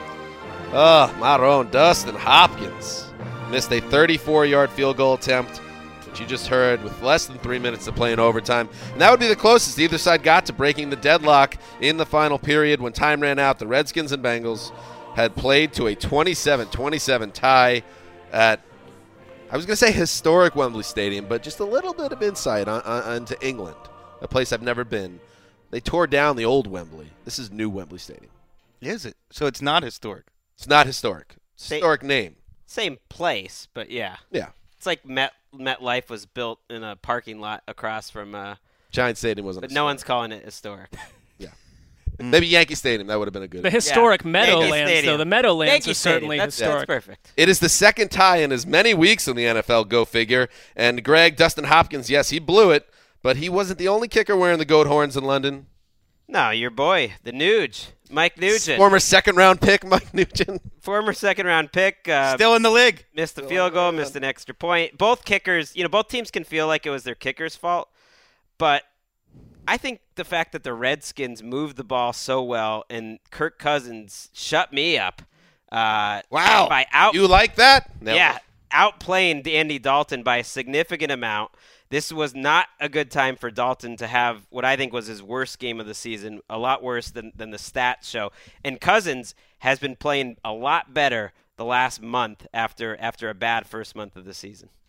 Oh, my own Dustin Hopkins missed a thirty-four-yard field goal attempt, which you just heard, with less than three minutes to play in overtime. And that would be the closest either side got to breaking the deadlock in the final period when time ran out. The Redskins and Bengals had played to a twenty-seven twenty-seven tie at, I was going to say historic Wembley Stadium, but just a little bit of insight on, on, onto England, a place I've never been. They tore down the old Wembley. This is new Wembley Stadium. Is it? So it's not historic. It's not historic. It's Say- historic name. Same place, but yeah. Yeah. It's like Met MetLife was built in a parking lot across from uh Giant Stadium wasn't but historic. no one's calling it historic. Yeah. Maybe Yankee Stadium. That would have been a good The historic Yeah. Meadowlands, Yankee Stadium. though. The Meadowlands Yankee is certainly Stadium. That's, historic. That's perfect. It is the second tie in as many weeks in the N F L, go figure. And Greg, Dustin Hopkins, yes, he blew it, but he wasn't the only kicker wearing the goat horns in London. No, your boy, the Nuge, Mike Nugent. Former second-round pick, Mike Nugent. Former second-round pick. Uh, Still in the league. Missed the field goal, missed an extra point. Both kickers, you know, both teams can feel like it was their kicker's fault, but I think the fact that the Redskins moved the ball so well and Kirk Cousins shut me up. Uh, Wow. By out, You like that? No. yeah, outplaying Andy Dalton by a significant amount. This was not a good time for Dalton to have what I think was his worst game of the season, a lot worse than, than the stats show. And Cousins has been playing a lot better the last month after after a bad first month of the season.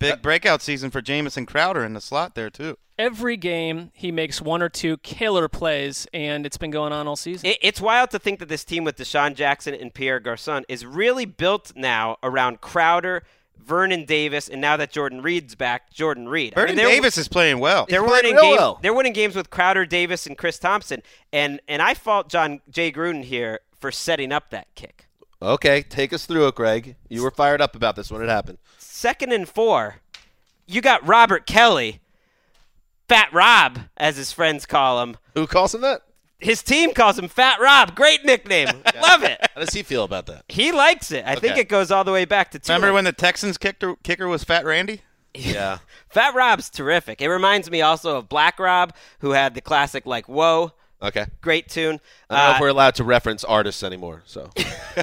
Big breakout season for Jamison Crowder in the slot there, too. Every game, he makes one or two killer plays, and it's been going on all season. It, it's wild to think that this team with Deshaun Jackson and Pierre Garçon is really built now around Crowder, Vernon Davis, and now that Jordan Reed's back, Jordan Reed. Vernon I mean, Davis is playing well. They're He's winning, playing game, well. they're winning games with Crowder, Davis, and Chris Thompson. And, and I fault John Jay Gruden here for setting up that kick. Okay, take us through it, Greg. You were fired up about this when it happened. Second and four, you got Robert Kelly, Fat Rob, as his friends call him. Who calls him that? His team calls him Fat Rob. Great nickname. Love it. How does he feel about that? He likes it. I Okay. think it goes all the way back to two. Remember when the Texans kicker, kicker was Fat Randy? Yeah. Fat Rob's terrific. It reminds me also of Black Rob, who had the classic, like, Whoa. Okay. Great tune. I don't know Uh, if we're allowed to reference artists anymore. So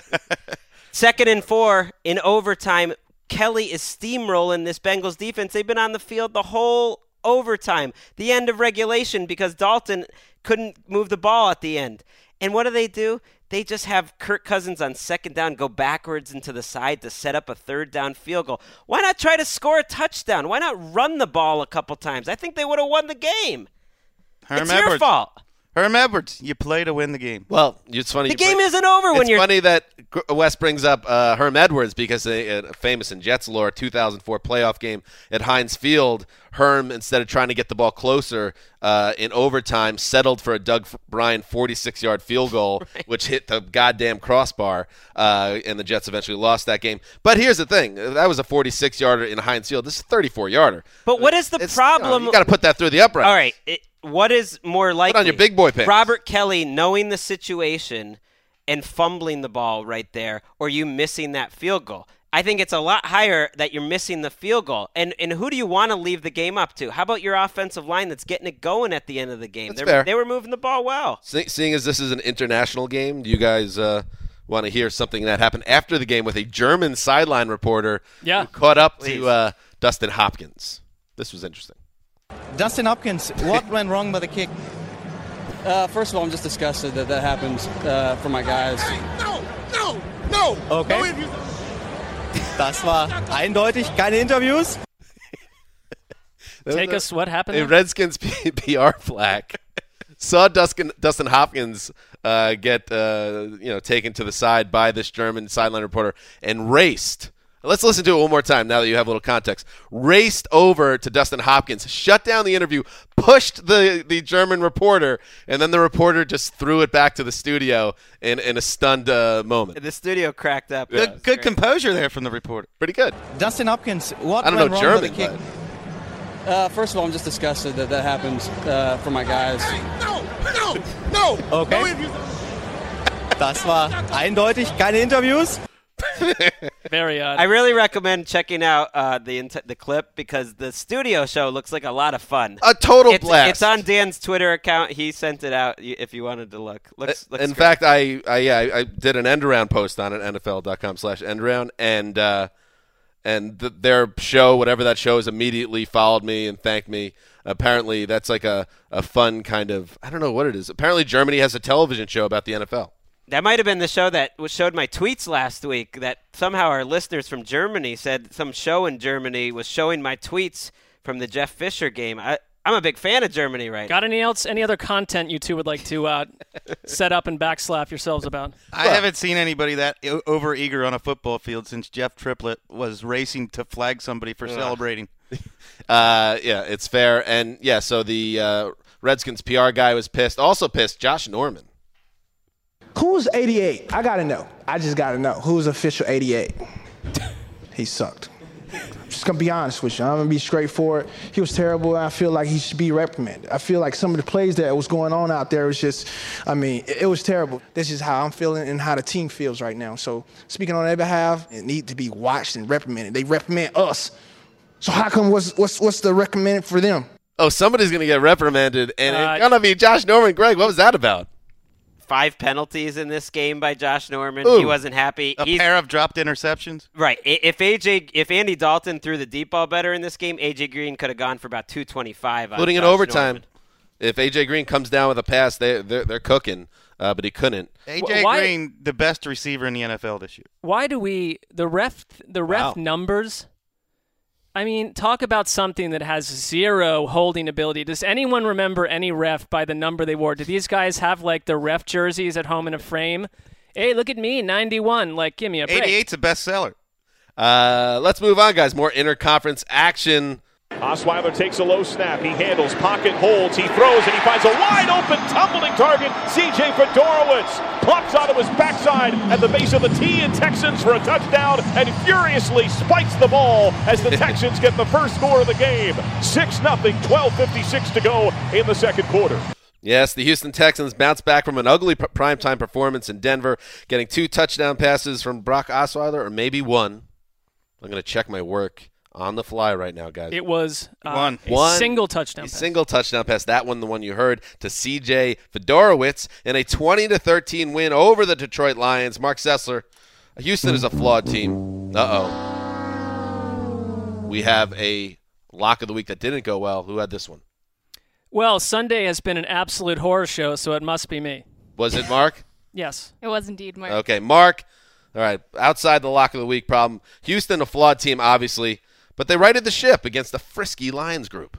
Second and four, in overtime, Kelly is steamrolling this Bengals defense. They've been on the field the whole overtime, the end of regulation, because Dalton couldn't move the ball at the end. And what do they do? They just have Kirk Cousins on second down go backwards into the side to set up a third down field goal. Why not try to score a touchdown? Why not run the ball a couple times? I think they would have won the game. Herm it's Edwards. your fault. Herm Edwards, you play to win the game. well, it's funny. The you game bring- isn't over when it's you're funny that Gr- Wes brings up uh, Herm Edwards because a, a famous in Jets lore two thousand four playoff game at Heinz Field. Herm, instead of trying to get the ball closer uh, in overtime, settled for a Doug F- Bryan forty-six yard field goal, right. which hit the goddamn crossbar, uh, and the Jets eventually lost that game. But here's the thing: that was a forty-six yarder in Heinz Field. This is a thirty-four yarder. But what is the It's, problem? You, know, you got to put that through the upright. All right. It, what is more likely? Put on your big boy pants. Robert Kelly knowing the situation and fumbling the ball right there, or you missing that field goal? I think it's a lot higher that you're missing the field goal. And and who do you want to leave the game up to? How about your offensive line that's getting it going at the end of the game? That's fair. They were moving the ball well. Se- seeing as this is an international game, do you guys uh, want to hear something that happened after the game with a German sideline reporter Yeah. who caught up Please. to uh, Dustin Hopkins? This was interesting. Dustin Hopkins, what went wrong by the kick? Uh, first of all, I'm just disgusted that that happens uh, for my guys. No, no, no. Okay. No interviews. Das war eindeutig keine Interviews. Take us, what happened A there? Redskins P- PR flag saw Dustin, Dustin Hopkins uh, get uh, you know taken to the side by this German sideline reporter and raced. Let's listen to it one more time now that you have a little context. Raced over to Dustin Hopkins, shut down the interview, pushed the, the German reporter, and then the reporter just threw it back to the studio in, in a stunned uh, moment. The studio cracked up. Good, Yeah, it's good great. composure there from the reporter. Pretty good. Dustin Hopkins, what I don't went know wrong German, by the kick? but Uh, first of all, I'm just disgusted that that happens uh, for my guys. No, no, no. Okay. No interviews. Das war eindeutig keine Interviews. Very odd. I really recommend checking out uh, the int- the clip because the studio show looks like a lot of fun. a total It's, blast. it's on Dan's Twitter account. He sent it out y- if you wanted to look. Looks, looks In great. fact, I, I yeah, I, I did an end around post on it, N F L dot com slash end around, and uh, and th- their show, whatever that show is, immediately followed me and thanked me. Apparently, that's like a, a fun kind of, I don't know what it is. Apparently, Germany has a television show about the N F L. That might have been the show that was showed my tweets last week. That somehow our listeners from Germany said some show in Germany was showing my tweets from the Jeff Fisher game. I, I'm a big fan of Germany right now. Got any else? Any other content you two would like to uh, set up and backslap yourselves about? I haven't seen anybody that o- over eager on a football field since Jeff Triplett was racing to flag somebody for celebrating. Uh, yeah, it's fair. And, yeah, so the uh, Redskins P R guy was pissed. Also pissed, Josh Norman. Who's eighty-eight? I gotta know. I just gotta know. Who's official eighty-eight? He sucked. I'm just gonna be honest with you. I'm gonna be straightforward. He was terrible, and I feel like he should be reprimanded. I feel like some of the plays that was going on out there was just, I mean, it, it was terrible. This is how I'm feeling and how the team feels right now. So speaking on their behalf, it need to be watched and reprimanded. They reprimand us. So how come what's what's what's the recommended for them? Oh, somebody's going to get reprimanded, and Uh, it's going to be Josh Norman. Greg, what was that about? Five penalties in this game by Josh Norman. Ooh. He wasn't happy. A He's, pair of dropped interceptions. right. I- If A J, if Andy Dalton threw the deep ball better in this game, A J Green could have gone for about two twenty-five. Including in Josh overtime. Norman. If A J Green comes down with a pass, they, they're, they're cooking, uh, but he couldn't. A J Why- Green, the best receiver in the N F L this year. Why do we the ref the ref Wow. numbers? I mean, talk about something that has zero holding ability. Does anyone remember any ref by the number they wore? Do these guys have, like, their ref jerseys at home in a frame? Hey, look at me, ninety-one. Like, give me a break. eighty-eight's a bestseller. Uh, let's move on, guys. More interconference action. Osweiler takes a low snap. He handles, pocket holds, he throws, and he finds a wide-open tumbling target. C J Fedorowicz plops out of his backside at the base of the tee, and Texans for a touchdown, and furiously spikes the ball as the Texans get the first score of the game. six nothing, twelve fifty-six to go in the second quarter. Yes, the Houston Texans bounce back from an ugly p- primetime performance in Denver, getting two touchdown passes from Brock Osweiler, or maybe one. I'm going to check my work on the fly right now, guys. It was uh, one. a one single touchdown a pass. single touchdown pass. That one, the one you heard, to C J Fedorowicz in a twenty to thirteen win over the Detroit Lions. Mark Sessler, Houston is a flawed team. Uh-oh. We have a lock of the week that didn't go well. Who had this one? Well, Sunday has been an absolute horror show, so it must be me. Was it Mark? Yes. It was indeed Mark. Okay, Mark. All right, outside the lock of the week problem. Houston, a flawed team, obviously, but they righted the ship against the frisky Lions group.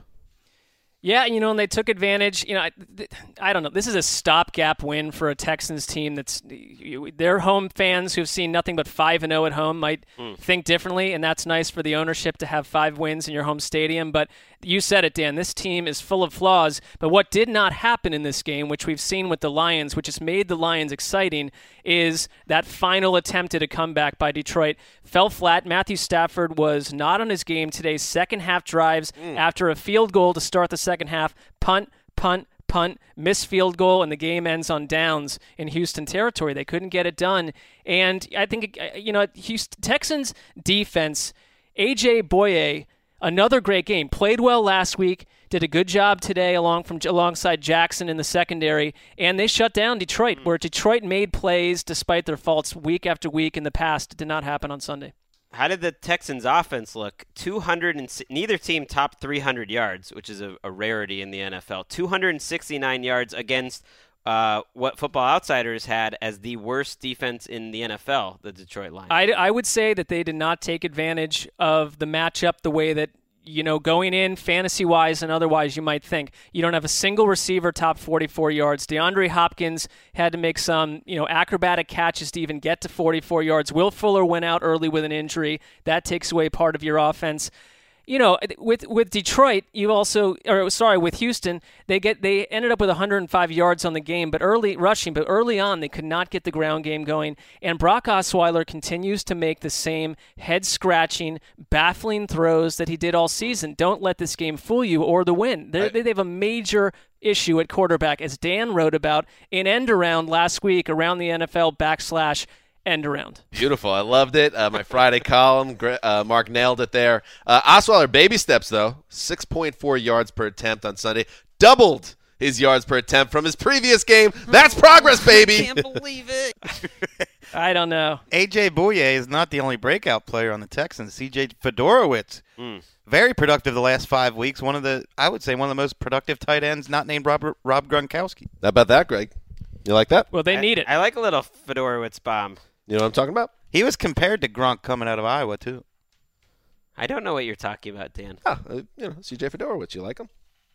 Yeah, you know, and they took advantage. You know, I, I don't know. This is a stopgap win for a Texans team that's their home fans who've seen nothing but five and oh at home might mm. think differently, and that's nice for the ownership to have five wins in your home stadium. But you said it, Dan. This team is full of flaws. But what did not happen in this game, which we've seen with the Lions, which has made the Lions exciting, is that final attempt at a comeback by Detroit fell flat. Matthew Stafford was not on his game today. Second half drives mm. after a field goal to start the second half. Punt, punt, punt, missed field goal, and the game ends on downs in Houston territory. They couldn't get it done. And I think, you know, Houston Texans defense, A J Bouye, another great game. Played well last week. Did a good job today along from alongside Jackson in the secondary. And they shut down Detroit, where Detroit made plays despite their faults week after week in the past. It did not happen on Sunday. How did the Texans offense look? two hundred and neither team topped three hundred yards, which is a, a rarity in the N F L. two hundred sixty-nine yards against uh, what Football Outsiders had as the worst defense in the N F L, the Detroit Lions. I, I would say that they did not take advantage of the matchup the way that, you know, going in fantasy-wise and otherwise you might think. You don't have a single receiver top forty-four yards. DeAndre Hopkins had to make some, you know, acrobatic catches to even get to forty-four yards. Will Fuller went out early with an injury. That takes away part of your offense. You know, with with Detroit, you also, or sorry, with Houston, they get they ended up with one hundred five yards on the game, but early rushing, but early on they could not get the ground game going. And Brock Osweiler continues to make the same head-scratching, baffling throws that he did all season. Don't let this game fool you or the win. They they have a major issue at quarterback, as Dan wrote about in End Around last week around the N F L backslash end around. Beautiful. I loved it. Uh, my Friday column, uh, Mark nailed it there. Uh, Osweiler, baby steps, though. six point four yards per attempt on Sunday. Doubled his yards per attempt from his previous game. That's progress, baby. I can't believe it. I don't know. A J Bouye is not the only breakout player on the Texans. C J Fedorowicz, mm. very productive the last five weeks. One of the, I would say, one of the most productive tight ends not named Robert, Rob Gronkowski. How about that, Greg? You like that? Well, they need it. I like a little Fedorowicz bomb. You know what I'm talking about? He was compared to Gronk coming out of Iowa, too. I don't know what you're talking about, Dan. Oh, uh, you know, C J Fedorowicz. You like him?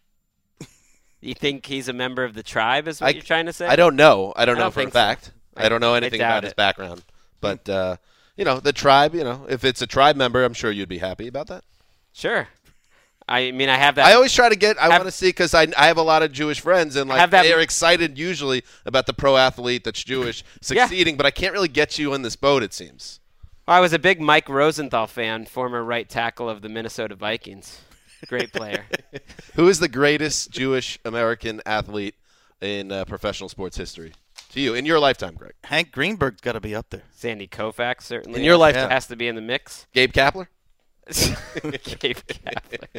You think he's a member of the tribe is what I, you're trying to say? I don't know. I don't I know don't for a think fact. so. I, I don't know anything about it. his background. But, uh, you know, the tribe, you know, if it's a tribe member, I'm sure you'd be happy about that. Sure. I mean, I have that. I always try to get, I want to see, because I, I have a lot of Jewish friends, and like they're excited usually about the pro athlete that's Jewish succeeding, yeah. But I can't really get you on this boat, it seems. Well, I was a big Mike Rosenthal fan, former right tackle of the Minnesota Vikings. Great player. Who is the greatest Jewish American athlete in uh, professional sports history? To you, in your lifetime, Greg. Hank Greenberg's got to be up there. Sandy Koufax, certainly. In your lifetime. Has to be in the mix. Gabe Kapler? Gabe Kapler.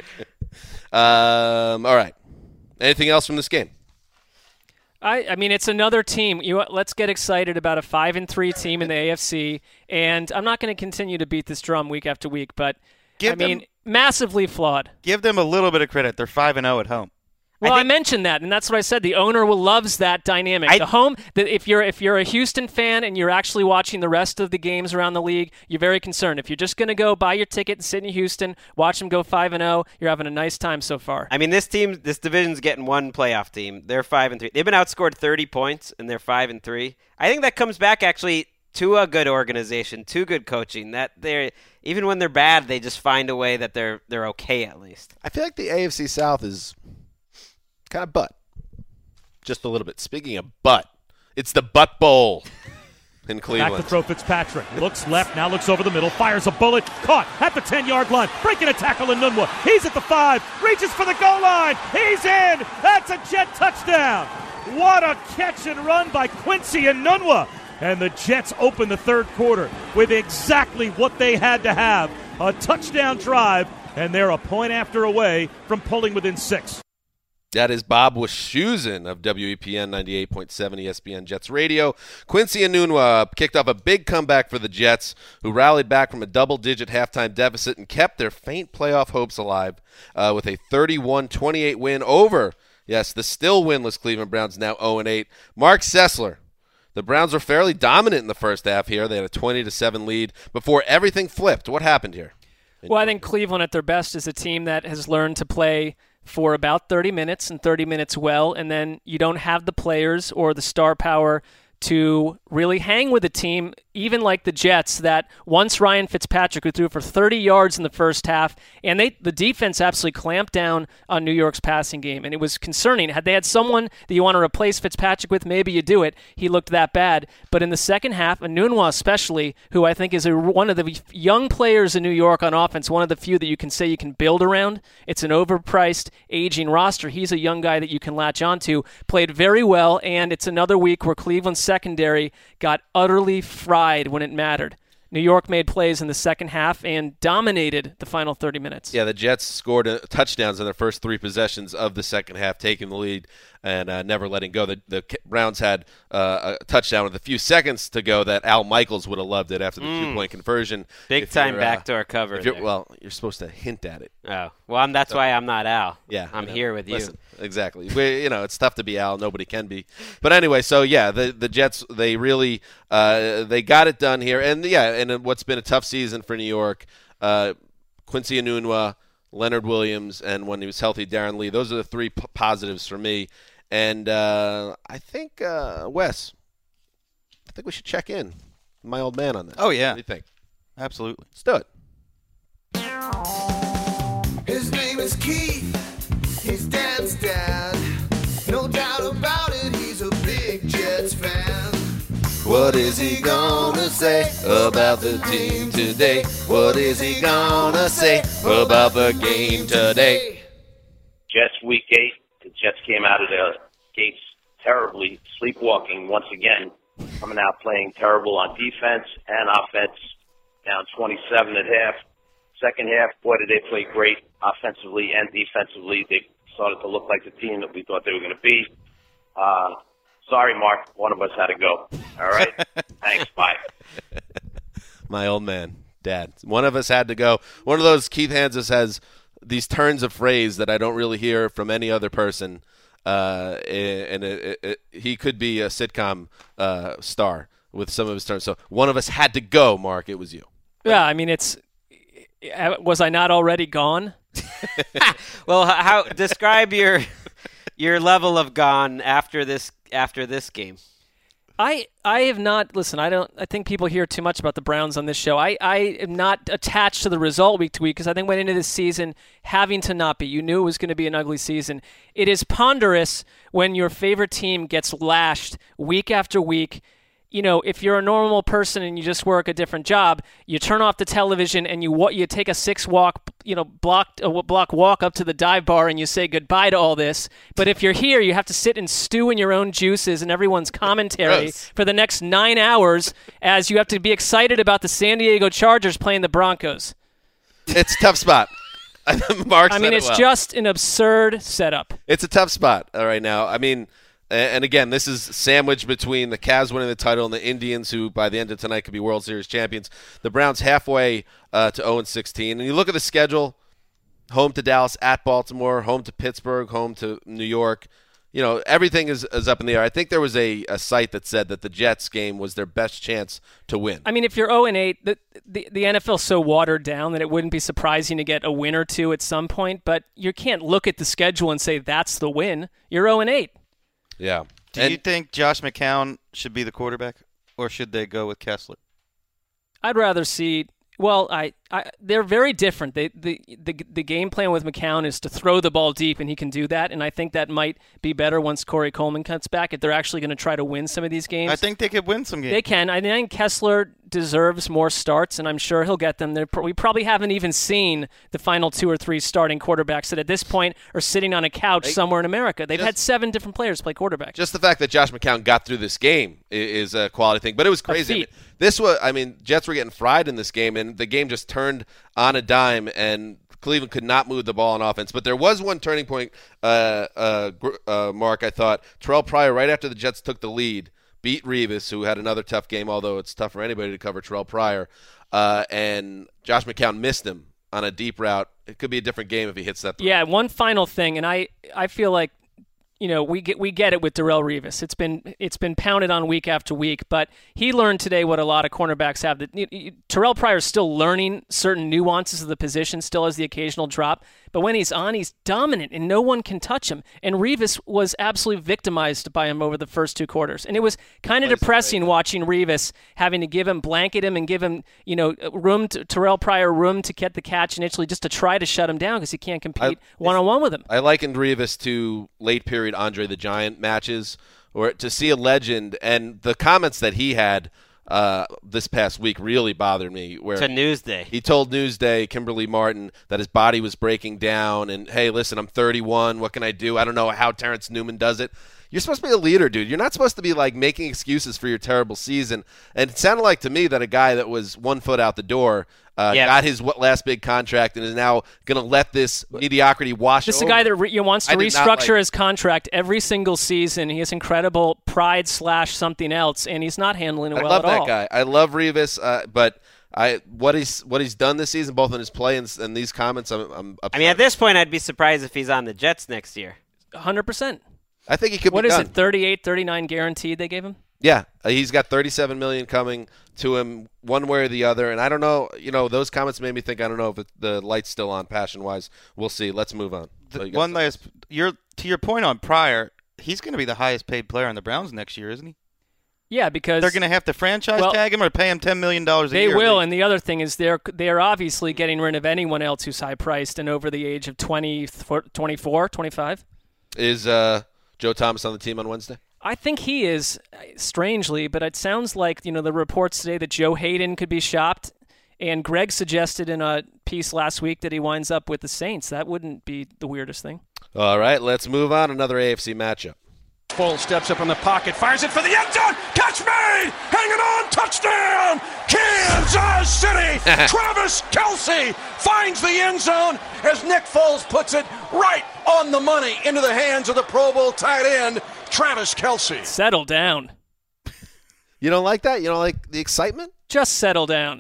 Um, all right. Anything else from this game? I, I mean, it's another team. You let's get excited about a five and three team in the A F C. And I'm not going to continue to beat this drum week after week, but give I mean, them, massively flawed. Give them a little bit of credit. They're five and zero at home. Well, I, think, I mentioned that, and that's what I said. The owner will loves that dynamic. I, the home, that if you're if you're a Houston fan and you're actually watching the rest of the games around the league, you're very concerned. If you're just going to go buy your ticket and sit in Houston, watch them go five and zero, you're having a nice time so far. I mean, this team, this division's getting one playoff team. They're five and three. They've been outscored thirty points, and they're five and three. I think that comes back actually to a good organization, to good coaching. That they're even when they're bad, they just find a way that they're they're okay at least. I feel like the A F C South is kind of butt. Just a little bit. Speaking of butt, it's the Butt Bowl in Cleveland. Back to throw Fitzpatrick. Looks left, now looks over the middle, fires a bullet, caught at the ten-yard line, breaking a tackle in Nunwa. He's at the five, reaches for the goal line. He's in. That's a Jet touchdown. What a catch and run by Quincy and Nunwa. And the Jets open the third quarter with exactly what they had to have, a touchdown drive, and they're a point after away from pulling within six. That is Bob Wischusen of W E P N ninety-eight point seven E S P N Jets Radio. Quincy Enunwa kicked off a big comeback for the Jets, who rallied back from a double-digit halftime deficit and kept their faint playoff hopes alive uh, with a thirty-one twenty-eight win over, yes, the still winless Cleveland Browns, now oh and eight. Mark Sessler. The Browns were fairly dominant in the first half here. They had a twenty to seven lead before everything flipped. What happened here? Well, I think Cleveland at their best is a team that has learned to play for about thirty minutes and thirty minutes well, and then you don't have the players or the star power to really hang with a team, even like the Jets, that once Ryan Fitzpatrick, who threw for thirty yards in the first half, and they the defense absolutely clamped down on New York's passing game, and it was concerning. Had they had someone that you want to replace Fitzpatrick with, maybe you do it. He looked that bad. But in the second half, Enunwa especially, who I think is a, one of the young players in New York on offense, one of the few that you can say you can build around. It's an overpriced, aging roster. He's a young guy that you can latch onto. Played very well, and it's another week where Cleveland's secondary got utterly fried when it mattered. New York made plays in the second half and dominated the final thirty minutes. Yeah, the Jets scored uh, touchdowns in their first three possessions of the second half, taking the lead and uh, never letting go. The, the Browns had uh, a touchdown with a few seconds to go that Al Michaels would have loved it after the mm. two-point conversion. Big time backdoor uh, cover. If you're, well, you're supposed to hint at it. Oh, well, I'm, that's so, why I'm not Al. Yeah, I'm you know, here with listen, you. Exactly. We, you know, it's tough to be Al. Nobody can be. But anyway, so yeah, the the Jets, they really uh, they got it done here, and yeah, and what's been a tough season for New York, uh, Quincy Enunwa, Leonard Williams, and when he was healthy, Darren Lee. Those are the three p- positives for me. And uh, I think, uh, Wes, I think we should check in my old man on this. Oh, yeah. What do you think? Absolutely. Let's do it. His name is Keith. He's Dan's dad. No doubt about it, he's a big Jets fan. What is he gonna say about the team today? What is he gonna say about the game today? Jets week eight. The Jets came out of the gates terribly, sleepwalking once again, coming out playing terrible on defense and offense, down twenty-seven at half. Second half, boy, did they play great offensively and defensively. They started to look like the team that we thought they were going to be. Uh, sorry, Mark, one of us had to go. All right? Thanks, bye. My old man, Dad. One of us had to go. One of those Keith Hansis has these turns of phrase that I don't really hear from any other person, uh, and it, it, it, he could be a sitcom uh, star with some of his turns. So one of us had to go, Mark. It was you. Yeah, I mean, it's was I not already gone? Well, how describe your your level of gone after this after this game? I I have not listen. I don't. I think people hear too much about the Browns on this show. I, I am not attached to the result week to week because I think went into this season having to not be. You knew it was going to be an ugly season. It is ponderous when your favorite team gets lashed week after week. You know, if you're a normal person and you just work a different job, you turn off the television and you you take a six walk, you know, block a block walk up to the dive bar and you say goodbye to all this. But if you're here, you have to sit and stew in your own juices and everyone's commentary Gross. for the next nine hours as you have to be excited about the San Diego Chargers playing the Broncos. It's a tough spot. Mark I mean, it it's well. just an absurd setup. It's a tough spot right now. I mean. And again, this is sandwiched between the Cavs winning the title and the Indians, who by the end of tonight could be World Series champions. The Browns halfway uh, to oh and sixteen. And you look at the schedule, home to Dallas, at Baltimore, home to Pittsburgh, home to New York. You know, everything is, is up in the air. I think there was a, a site that said that the Jets game was their best chance to win. I mean, if you're oh and eight, the, the the N F L's so watered down that it wouldn't be surprising to get a win or two at some point, but you can't look at the schedule and say that's the win. You're oh and eight. Yeah. Do and, you think Josh McCown should be the quarterback, or should they go with Kessler? I'd rather see Well, I, I they're very different. They, the, the the game plan with McCown is to throw the ball deep, and he can do that. And I think that might be better once Corey Coleman cuts back. If they're actually going to try to win some of these games, I think they could win some games. They can. I think Kessler deserves more starts, and I'm sure he'll get them. They're, we probably haven't even seen the final two or three starting quarterbacks that at this point are sitting on a couch somewhere in America. They've just, had seven different players play quarterback. Just the fact that Josh McCown got through this game is a quality thing. But it was crazy. I mean, this was, I mean, Jets were getting fried in this game, and the game just turned on a dime, and Cleveland could not move the ball on offense. But there was one turning point, uh, uh, uh, Mark, I thought. Terrell Pryor, right after the Jets took the lead, beat Revis, who had another tough game, although it's tough for anybody to cover Terrell Pryor. Uh, and Josh McCown missed him on a deep route. It could be a different game if he hits that. Yeah, one final thing, and I, I feel like, you know, we get we get it with Darrelle Revis. It's been it's been pounded on week after week, but he learned today what a lot of cornerbacks have. That you know, Terrell Pryor is still learning certain nuances of the position, still has the occasional drop, but when he's on, he's dominant, and no one can touch him. And Revis was absolutely victimized by him over the first two quarters, and it was kind of depressing watching Revis having to give him, blanket him, and give him, you know, room to, Terrell Pryor room to get the catch initially, just to try to shut him down because he can't compete one on one with him. I likened Revis to late period Andre the Giant matches, or to see a legend, and the comments that he had uh, this past week really bothered me. Where to Newsday, he told Newsday, Kimberly Martin, that his body was breaking down, and hey, listen, I'm thirty-one. What can I do? I don't know how Terrence Newman does it. You're supposed to be a leader, dude. You're not supposed to be like making excuses for your terrible season. And it sounded like to me that a guy that was one foot out the door uh, yeah. got his last big contract and is now going to let this mediocrity wash this over. This is a guy that re- wants to I restructure like- his contract every single season. He has incredible pride slash something else, and he's not handling it I well love at that all. guy. I love Revis, uh, but I what he's what he's done this season, both in his play and, and these comments, I'm, I'm upset. I mean, at this point, I'd be surprised if he's on the Jets next year. one hundred percent. I think he could What be is done. it, thirty-eight, thirty-nine guaranteed they gave him? Yeah, uh, he's got thirty-seven million dollars coming to him one way or the other, and I don't know, you know, those comments made me think, I don't know if it, the light's still on passion-wise. We'll see. Let's move on. The, So you got one something? last, your to your point on Pryor, he's going to be the highest paid player on the Browns next year, isn't he? Yeah, because they're going to have to franchise well, tag him or pay him ten million dollars a they year. They will, and the other thing is they're they're obviously getting rid of anyone else who's high-priced and over the age of twenty, twenty-four, twenty-five. Is uh, Joe Thomas on the team on Wednesday? I think he is, strangely, but it sounds like, you know, the reports today that Joe Hayden could be shopped, and Greg suggested in a piece last week that he winds up with the Saints. That wouldn't be the weirdest thing. All right, let's move on. Another A F C matchup. Foles steps up in the pocket, fires it for the end zone. Catch me! Hanging on, touchdown! Kansas City! Travis Kelce finds the end zone as Nick Foles puts it right on the money into the hands of the Pro Bowl tight end, Travis Kelce. Settle down. You don't like that? You don't like the excitement? Just settle down.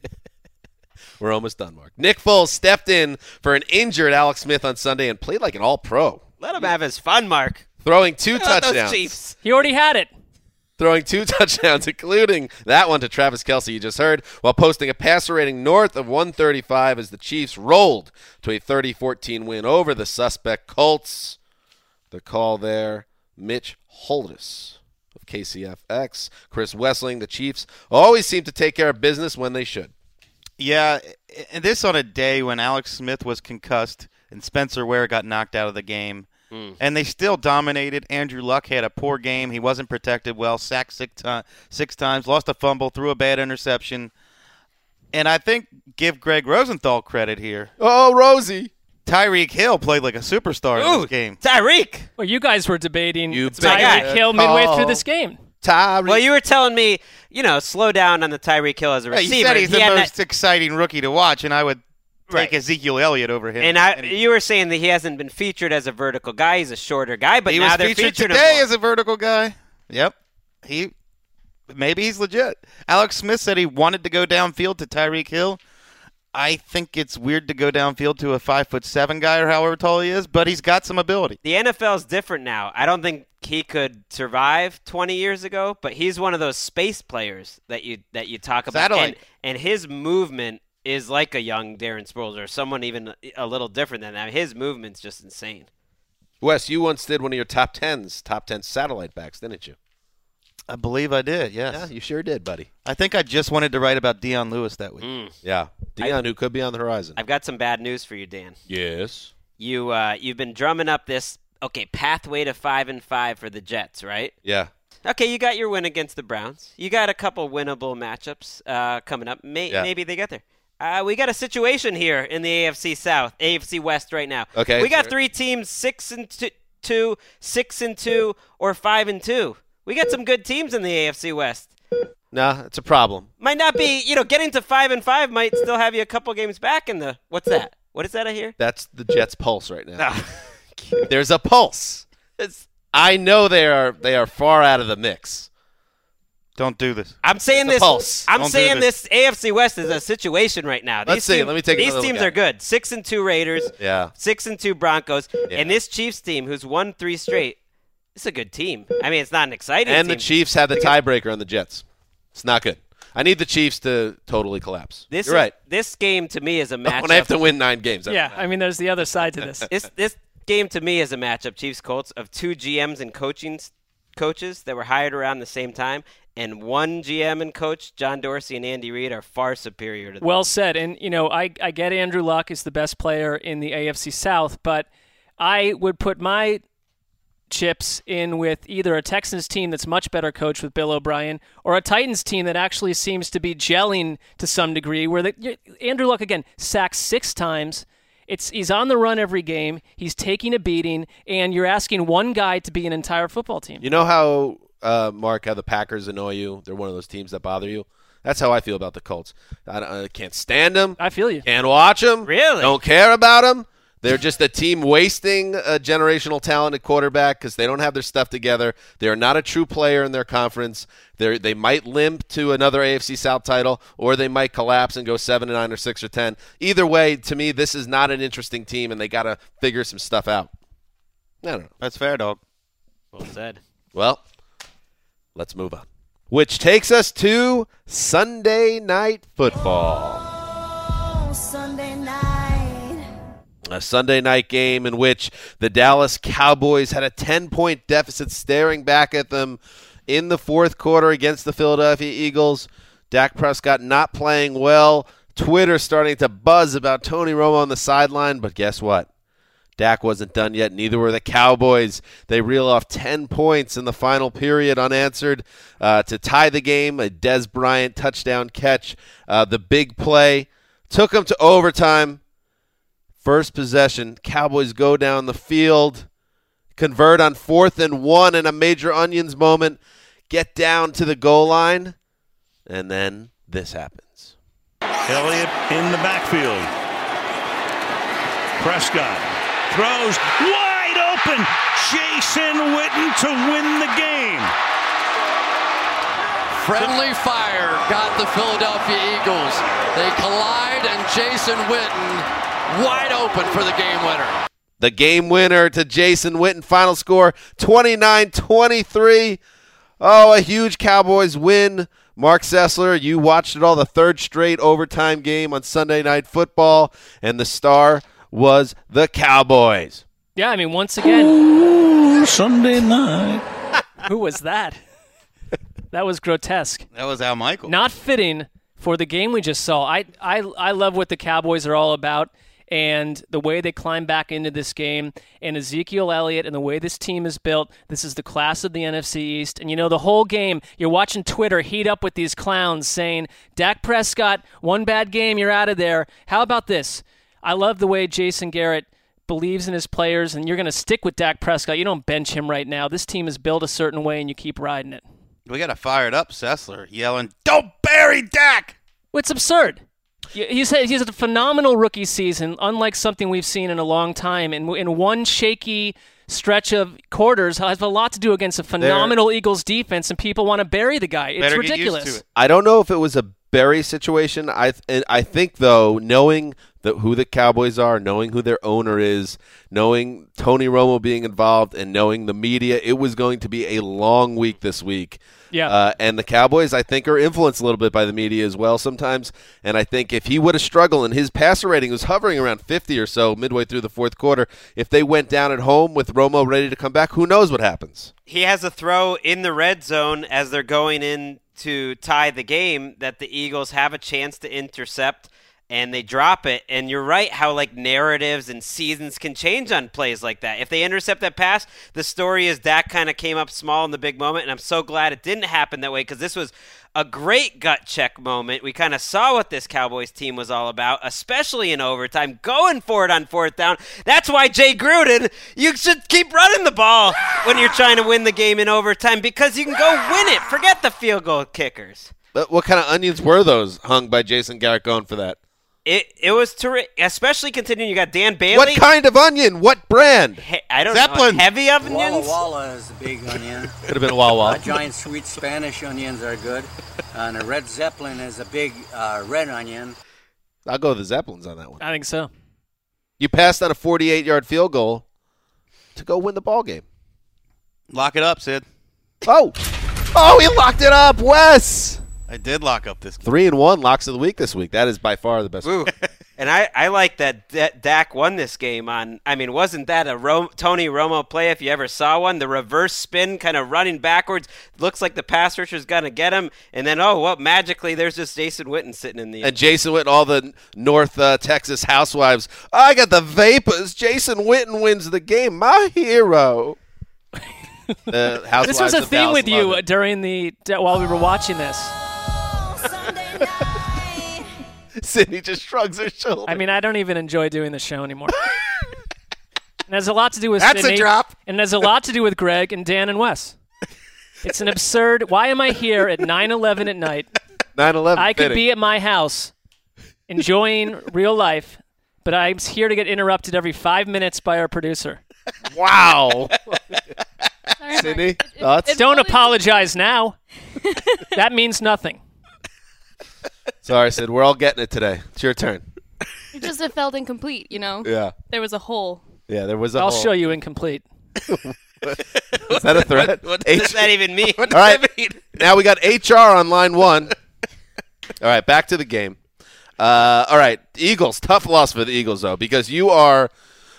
We're almost done, Mark. Nick Foles stepped in for an injured Alex Smith on Sunday and played like an all-pro. Let him have his fun, Mark. Throwing two Look at those touchdowns. Chiefs. He already had it. Throwing two touchdowns, including that one to Travis Kelce you just heard, while posting a passer rating north of one thirty-five as the Chiefs rolled to a thirty fourteen win over the suspect Colts. The call there, Mitch Holthus of K C F X. Chris Wessling, the Chiefs always seem to take care of business when they should. Yeah, and this on a day when Alex Smith was concussed and Spencer Ware got knocked out of the game. Mm. And they still dominated. Andrew Luck had a poor game. He wasn't protected well, sacked six, to- six times, lost a fumble, threw a bad interception. And I think give Greg Rosenthal credit here. Oh, Rosie. Tyreek Hill played like a superstar Ooh, in this game. Tyreek! Well, you guys were debating You Tyreek Hill midway through this game. Tyreek. Well, you were telling me, you know, slow down on the Tyreek Hill as a Yeah, receiver. he said he's He the had most that- exciting rookie to watch, and I would take Right. Ezekiel Elliott over him. And I, you were saying that he hasn't been featured as a vertical guy. He's a shorter guy, but he now was they're featured featuring today him more. as a vertical guy. Yep. He maybe he's legit. Alex Smith said he wanted to go downfield to Tyreek Hill. I think it's weird to go downfield to a five foot seven guy or however tall he is, but he's got some ability. The N F L is different now. I don't think he could survive twenty years ago, but he's one of those space players that you that you talk about. And, and his movement is like a young Darren Sproles or someone even a little different than that. His movement's just insane. Wes, you once did one of your top tens, top ten satellite backs, didn't you? I believe I did, yes. Yeah, you sure did, buddy. I think I just wanted to write about Deion Lewis that week. Mm. Yeah, Deion, who could be on the horizon. I've got some bad news for you, Dan. Yes. You uh, you've been drumming up this okay pathway to five and five for the Jets, right? Yeah. Okay, you got your win against the Browns. You got a couple winnable matchups uh, coming up. May- Yeah. Maybe they get there. Uh, we got a situation here in the A F C South, A F C West right now. Okay, we got sure. three teams, six and two, two, six and two, or five and two. We got some good teams in the A F C West. Nah, it's a problem. Might not be, you know, getting to five and five might still have you a couple games back in the. What's that? What is that I hear? That's the Jets' pulse right now. There's a pulse. It's, I know they are they are far out of the mix. Don't do this. I'm saying It's a this. pulse. I'm Don't do saying this. this. A F C West is a situation right now. Let's These see. teams- Let me take These another teams look are at good. Six and two Raiders. Yeah. Six and two Broncos. Yeah. And this Chiefs team, who's won three straight, it's a good team. I mean, it's not an exciting And team. the Chiefs have the tiebreaker on the Jets. It's not good. I need the Chiefs to totally collapse. This You're right. This game to me is a matchup. When I have to win nine games. Yeah, I mean, there's the other side to this. this this game to me is a matchup, Chiefs Colts, of two G Ms and coaching s- coaches that were hired around the same time, and one G M and coach, John Dorsey and Andy Reid, are far superior to them. Well said. And, you know, I, I get Andrew Luck is the best player in the A F C South, but I would put my chips in with either a Texans team that's much better coached with Bill O'Brien or a Titans team that actually seems to be gelling to some degree where the, Andrew Luck, again, sacked six times. It's He's on the run every game. He's taking a beating, and you're asking one guy to be an entire football team. You know how, uh, Mark, how the Packers annoy you? They're one of those teams that bother you. That's how I feel about the Colts. I, don't- I can't stand them. I feel you. Can't watch them. Really? Don't care about them. They're just a team wasting a generational talented quarterback because they don't have their stuff together. They are not a true player in their conference. They they might limp to another A F C South title, or they might collapse and go seven and nine or six or ten. Either way, to me, this is not an interesting team, and they got to figure some stuff out. I don't know. That's fair, dog. Well said. Well, let's move on. Which takes us to Sunday Night Football. Oh, Sunday night. A Sunday night game in which the Dallas Cowboys had a ten-point deficit staring back at them in the fourth quarter against the Philadelphia Eagles. Dak Prescott not playing well. Twitter starting to buzz about Tony Romo on the sideline, but guess what? Dak wasn't done yet. Neither were the Cowboys. They reel off ten points in the final period unanswered uh, to tie the game. A Des Bryant touchdown catch. Uh, the big play took them to overtime. First possession, Cowboys go down the field, convert on fourth and one in a major Onions moment, get down to the goal line, and then this happens. Elliott in the backfield. Prescott throws wide open. Jason Witten to win the game. Friendly fire got the Philadelphia Eagles. They collide, and Jason Witten wide open for the game winner. The game winner to Jason Witten. Final score twenty-nine twenty-three. Oh, a huge Cowboys win. Mark Sessler, you watched it all, the third straight overtime game on Sunday Night Football, and the star was the Cowboys. Yeah, I mean, once again. Ooh, Sunday night. Who was that? That was grotesque. That was Al Michaels. Not fitting for the game we just saw. I, I, I love what the Cowboys are all about and the way they climb back into this game. And Ezekiel Elliott and the way this team is built, this is the class of the N F C East. And, you know, the whole game, you're watching Twitter heat up with these clowns saying, Dak Prescott, one bad game, you're out of there. How about this? I love the way Jason Garrett believes in his players, and you're going to stick with Dak Prescott. You don't bench him right now. This team is built a certain way, and you keep riding it. We got to fire it up, Sessler, yelling, "Don't bury Dak!" Well, it's absurd. He's had, he's had a phenomenal rookie season, unlike something we've seen in a long time. And in one shaky stretch of quarters has a lot to do against a phenomenal Eagles defense, and people want to bury the guy. It's Better get ridiculous. used to it. I don't know if it was a Berry situation. I th- I think though, knowing that who the Cowboys are, knowing who their owner is, knowing Tony Romo being involved, and knowing the media, it was going to be a long week this week. Yeah. Uh, and the Cowboys, I think, are influenced a little bit by the media as well sometimes. And I think if he would have struggled, and his passer rating was hovering around fifty or so midway through the fourth quarter, if they went down at home with Romo ready to come back, who knows what happens? He has a throw in the red zone as they're going in to tie the game that the Eagles have a chance to intercept, and they drop it. And you're right how like narratives and seasons can change on plays like that. If they intercept that pass, the story is Dak kind of came up small in the big moment, and I'm so glad it didn't happen that way because this was a great gut check moment. We kind of saw what this Cowboys team was all about, especially in overtime, going for it on fourth down. That's why, Jay Gruden, you should keep running the ball when you're trying to win the game in overtime because you can go win it. Forget the field goal kickers. But what kind of onions were those hung by Jason Garrett going for that? It it was terrific, especially continuing. You got Dan Bailey. What kind of onion? What brand? He, I don't Zeppelin. know. Heavy onions? Walla Walla is a big onion. Could have been Wawa. Uh, giant sweet Spanish onions are good. And a red Zeppelin is a big uh, red onion. I'll go with the Zeppelins on that one. I think so. You passed on a forty-eight-yard field goal to go win the ball game. Lock it up, Sid. Oh. Oh, he locked it up, Wes. I did lock up this game. Three and one locks of the week this week. That is by far the best. Ooh. And I, I like that D- Dak won this game on, I mean, wasn't that a Ro- Tony Romo play if you ever saw one? The reverse spin kind of running backwards. Looks like the pass rusher's going to get him. And then, oh, well, magically there's just Jason Witten sitting in the And Jason Witten, all the North uh, Texas housewives. Oh, I got the vapors. Jason Witten wins the game. My hero. uh, This was a theme with you during the while we were watching this. Sydney just shrugs her shoulders. I mean, I don't even enjoy doing the show anymore. And it has a lot to do with That's Sydney, a drop. And it has a lot to do with Greg and Dan and Wes. It's an absurd. Why am I here at nine eleven at night? nine eleven. I could fitting. be at my house enjoying real life, but I'm here to get interrupted every five minutes by our producer. Wow. Sydney, thoughts? Don't apologize now. That means nothing. Sorry, Sid. We're all getting it today. It's your turn. It just it felt incomplete, you know? Yeah. There was a hole. Yeah, there was a I'll hole. show you incomplete. Is that a threat? What, what does H- that even mean? All right. Now we got H R on line one. All right, back to the game. Uh, all right, Eagles. Tough loss for the Eagles, though, because you are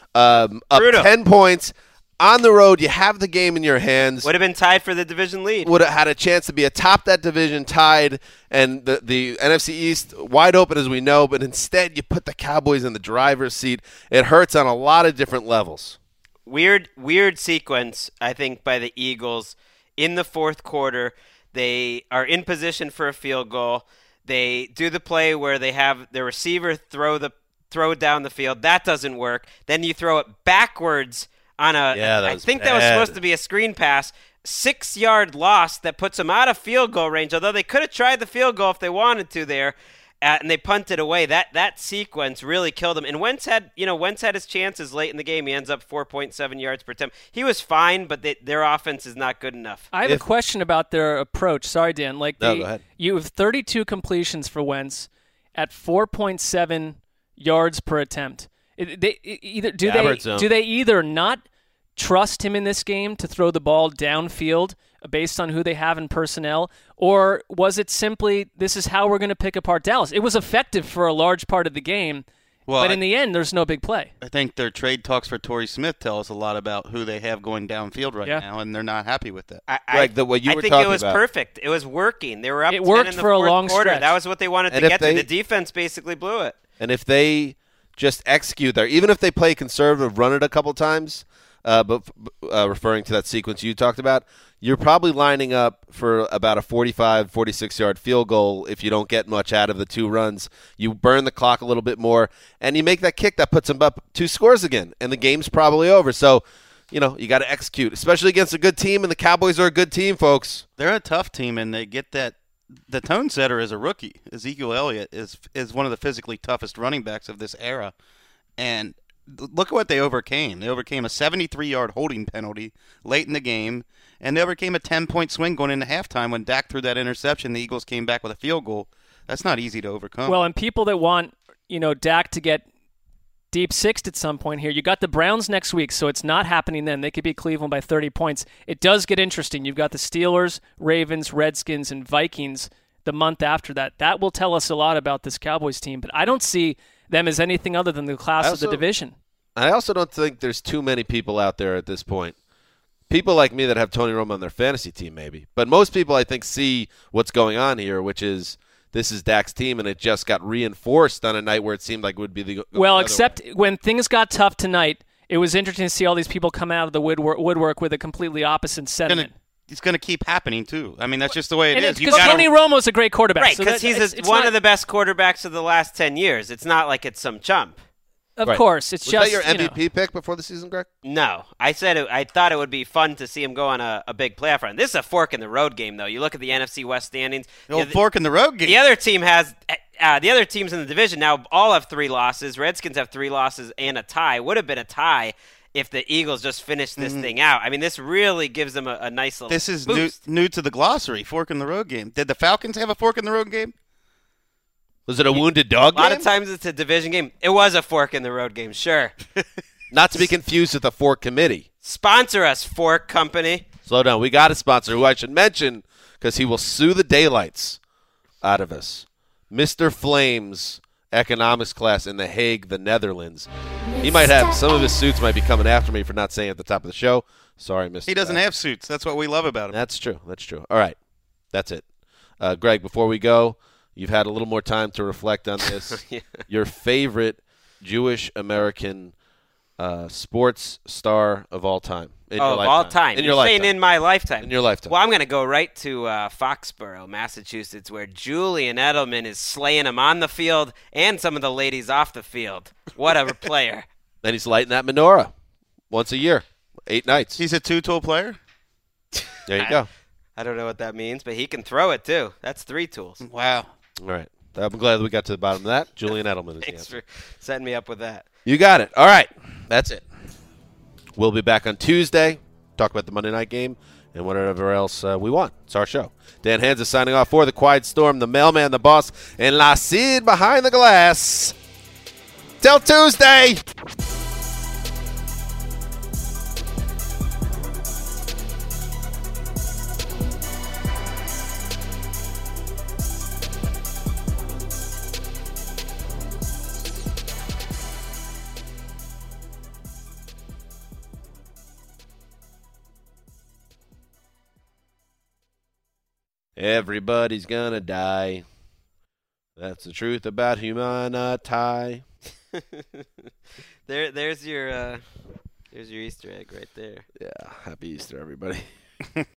um, up Brutal. ten points on the road. You have the game in your hands. Would have been tied for the division lead. Would have had a chance to be atop that division, tied, and the, the N F C East wide open as we know, but instead you put the Cowboys in the driver's seat. It hurts on a lot of different levels. Weird, weird sequence, I think, by the Eagles in the fourth quarter. They are in position for a field goal. They do the play where they have the receiver throw the throw it down the field. That doesn't work. Then you throw it backwards on a. Yeah, that I was think that was bad. supposed to be a screen pass. Six-yard loss that puts them out of field goal range. Although they could have tried the field goal if they wanted to there. Uh, and they punted away. That that sequence really killed him. And Wentz had, you know, Wentz had his chances late in the game. He ends up four point seven yards per attempt. He was fine, but they, their offense is not good enough. I have If- a question about their approach. Sorry, Dan. Like No, they, go ahead. You have thirty-two completions for Wentz at four point seven yards per attempt. It, they, it, either do they Average zone. do they either not trust him in this game to throw the ball downfield based on who they have in personnel, or was it simply this is how we're going to pick apart Dallas? It was effective for a large part of the game, Well, but I- in the end, there's no big play. I think their trade talks for Torrey Smith tell us a lot about who they have going downfield right Yeah. now, and they're not happy with that. I, Greg, I, the- what you I were think it talking was about. perfect. It was working. They were up It ten worked in the for a fourth long quarter. stretch. That was what they wanted And to if get they- to. The defense basically blew it. And if they just execute there, even if they play conservative, run it a couple times, uh, but uh, referring to that sequence you talked about, you're probably lining up for about a forty-five, forty-six-yard field goal if you don't get much out of the two runs. You burn the clock a little bit more, and you make that kick that puts them up two scores again, and the game's probably over. So, you know, you got to execute, especially against a good team, and the Cowboys are a good team, folks. They're a tough team, and they get that. The tone setter is a rookie. Ezekiel Elliott is is one of the physically toughest running backs of this era, and look at what they overcame. They overcame a seventy-three-yard holding penalty late in the game, and they overcame a ten-point swing going into halftime when Dak threw that interception. The Eagles came back with a field goal. That's not easy to overcome. Well, and people that want, you know, Dak to get deep sixed at some point here. You got the Browns next week, so it's not happening then. They could beat Cleveland by thirty points. It does get interesting. You've got the Steelers, Ravens, Redskins, and Vikings the month after that. That will tell us a lot about this Cowboys team, but I don't see them as anything other than the class also, of the division. I also don't think there's too many people out there at this point. People like me that have Tony Romo on their fantasy team, maybe. But most people, I think, see what's going on here, which is this is Dak's team, and it just got reinforced on a night where it seemed like it would be the Well, the except way. when things got tough tonight, it was interesting to see all these people come out of the woodwork, woodwork with a completely opposite sentiment. It's going to keep happening, too. I mean, that's just the way it and is. Because Tony Romo's a great quarterback. Right, so because that- he's it's- a, it's one not- of the best quarterbacks of the last ten years. It's not like it's some chump. Of right. course. It's was just, that your you M V P know. pick before the season, Greg? No. I said it, I thought it would be fun to see him go on a, a big playoff run. This is a fork in the road game, though. You look at the N F C West standings. The old fork in the road game. The other team has uh, the other teams in the division now all have three losses. Redskins have three losses and a tie. Would have been a tie if the Eagles just finished this Mhm. thing out. I mean, this really gives them a, a nice little This is new, boost. new to the glossary, fork in the road game. Did the Falcons have a fork in the road game? Was it a wounded dog A lot game? of times it's a division game. It was a fork in the road game, sure. Not to be confused with the fork committee. Sponsor us, Fork Company. Slow down. We got a sponsor who I should mention because he will sue the daylights out of us. Mister Flames economics class in The Hague, the Netherlands. He might have some of his suits might be coming after me for not saying at the top of the show. Sorry, Mister He doesn't have suits. That's what we love about him. That's true. That's true. All right. That's it. Uh, Greg, before we go, you've had a little more time to reflect on this. Yeah. Your favorite Jewish American uh, sports star of all time. In oh, your of lifetime. all time. In You're your saying lifetime. in my lifetime. In your lifetime. Well, I'm going to go right to uh, Foxborough, Massachusetts, where Julian Edelman is slaying them on the field and some of the ladies off the field. What a player. And he's lighting that menorah once a year, eight nights. He's a two-tool player? There you go. I don't know what that means, but he can throw it, too. That's three tools. Wow. All right. I'm glad we got to the bottom of that. Julian Edelman is the Thanks answer. for setting me up with that. You got it. All right. That's it. We'll be back on Tuesday. Talk about the Monday night game and whatever else uh, we want. It's our show. Dan Hansa signing off for the Quiet Storm, the mailman, the boss, and La Cid behind the glass. Till Tuesday. Everybody's gonna die. That's the truth about humanity. there, there's your, uh, there's your Easter egg right there. Yeah, happy Easter, everybody.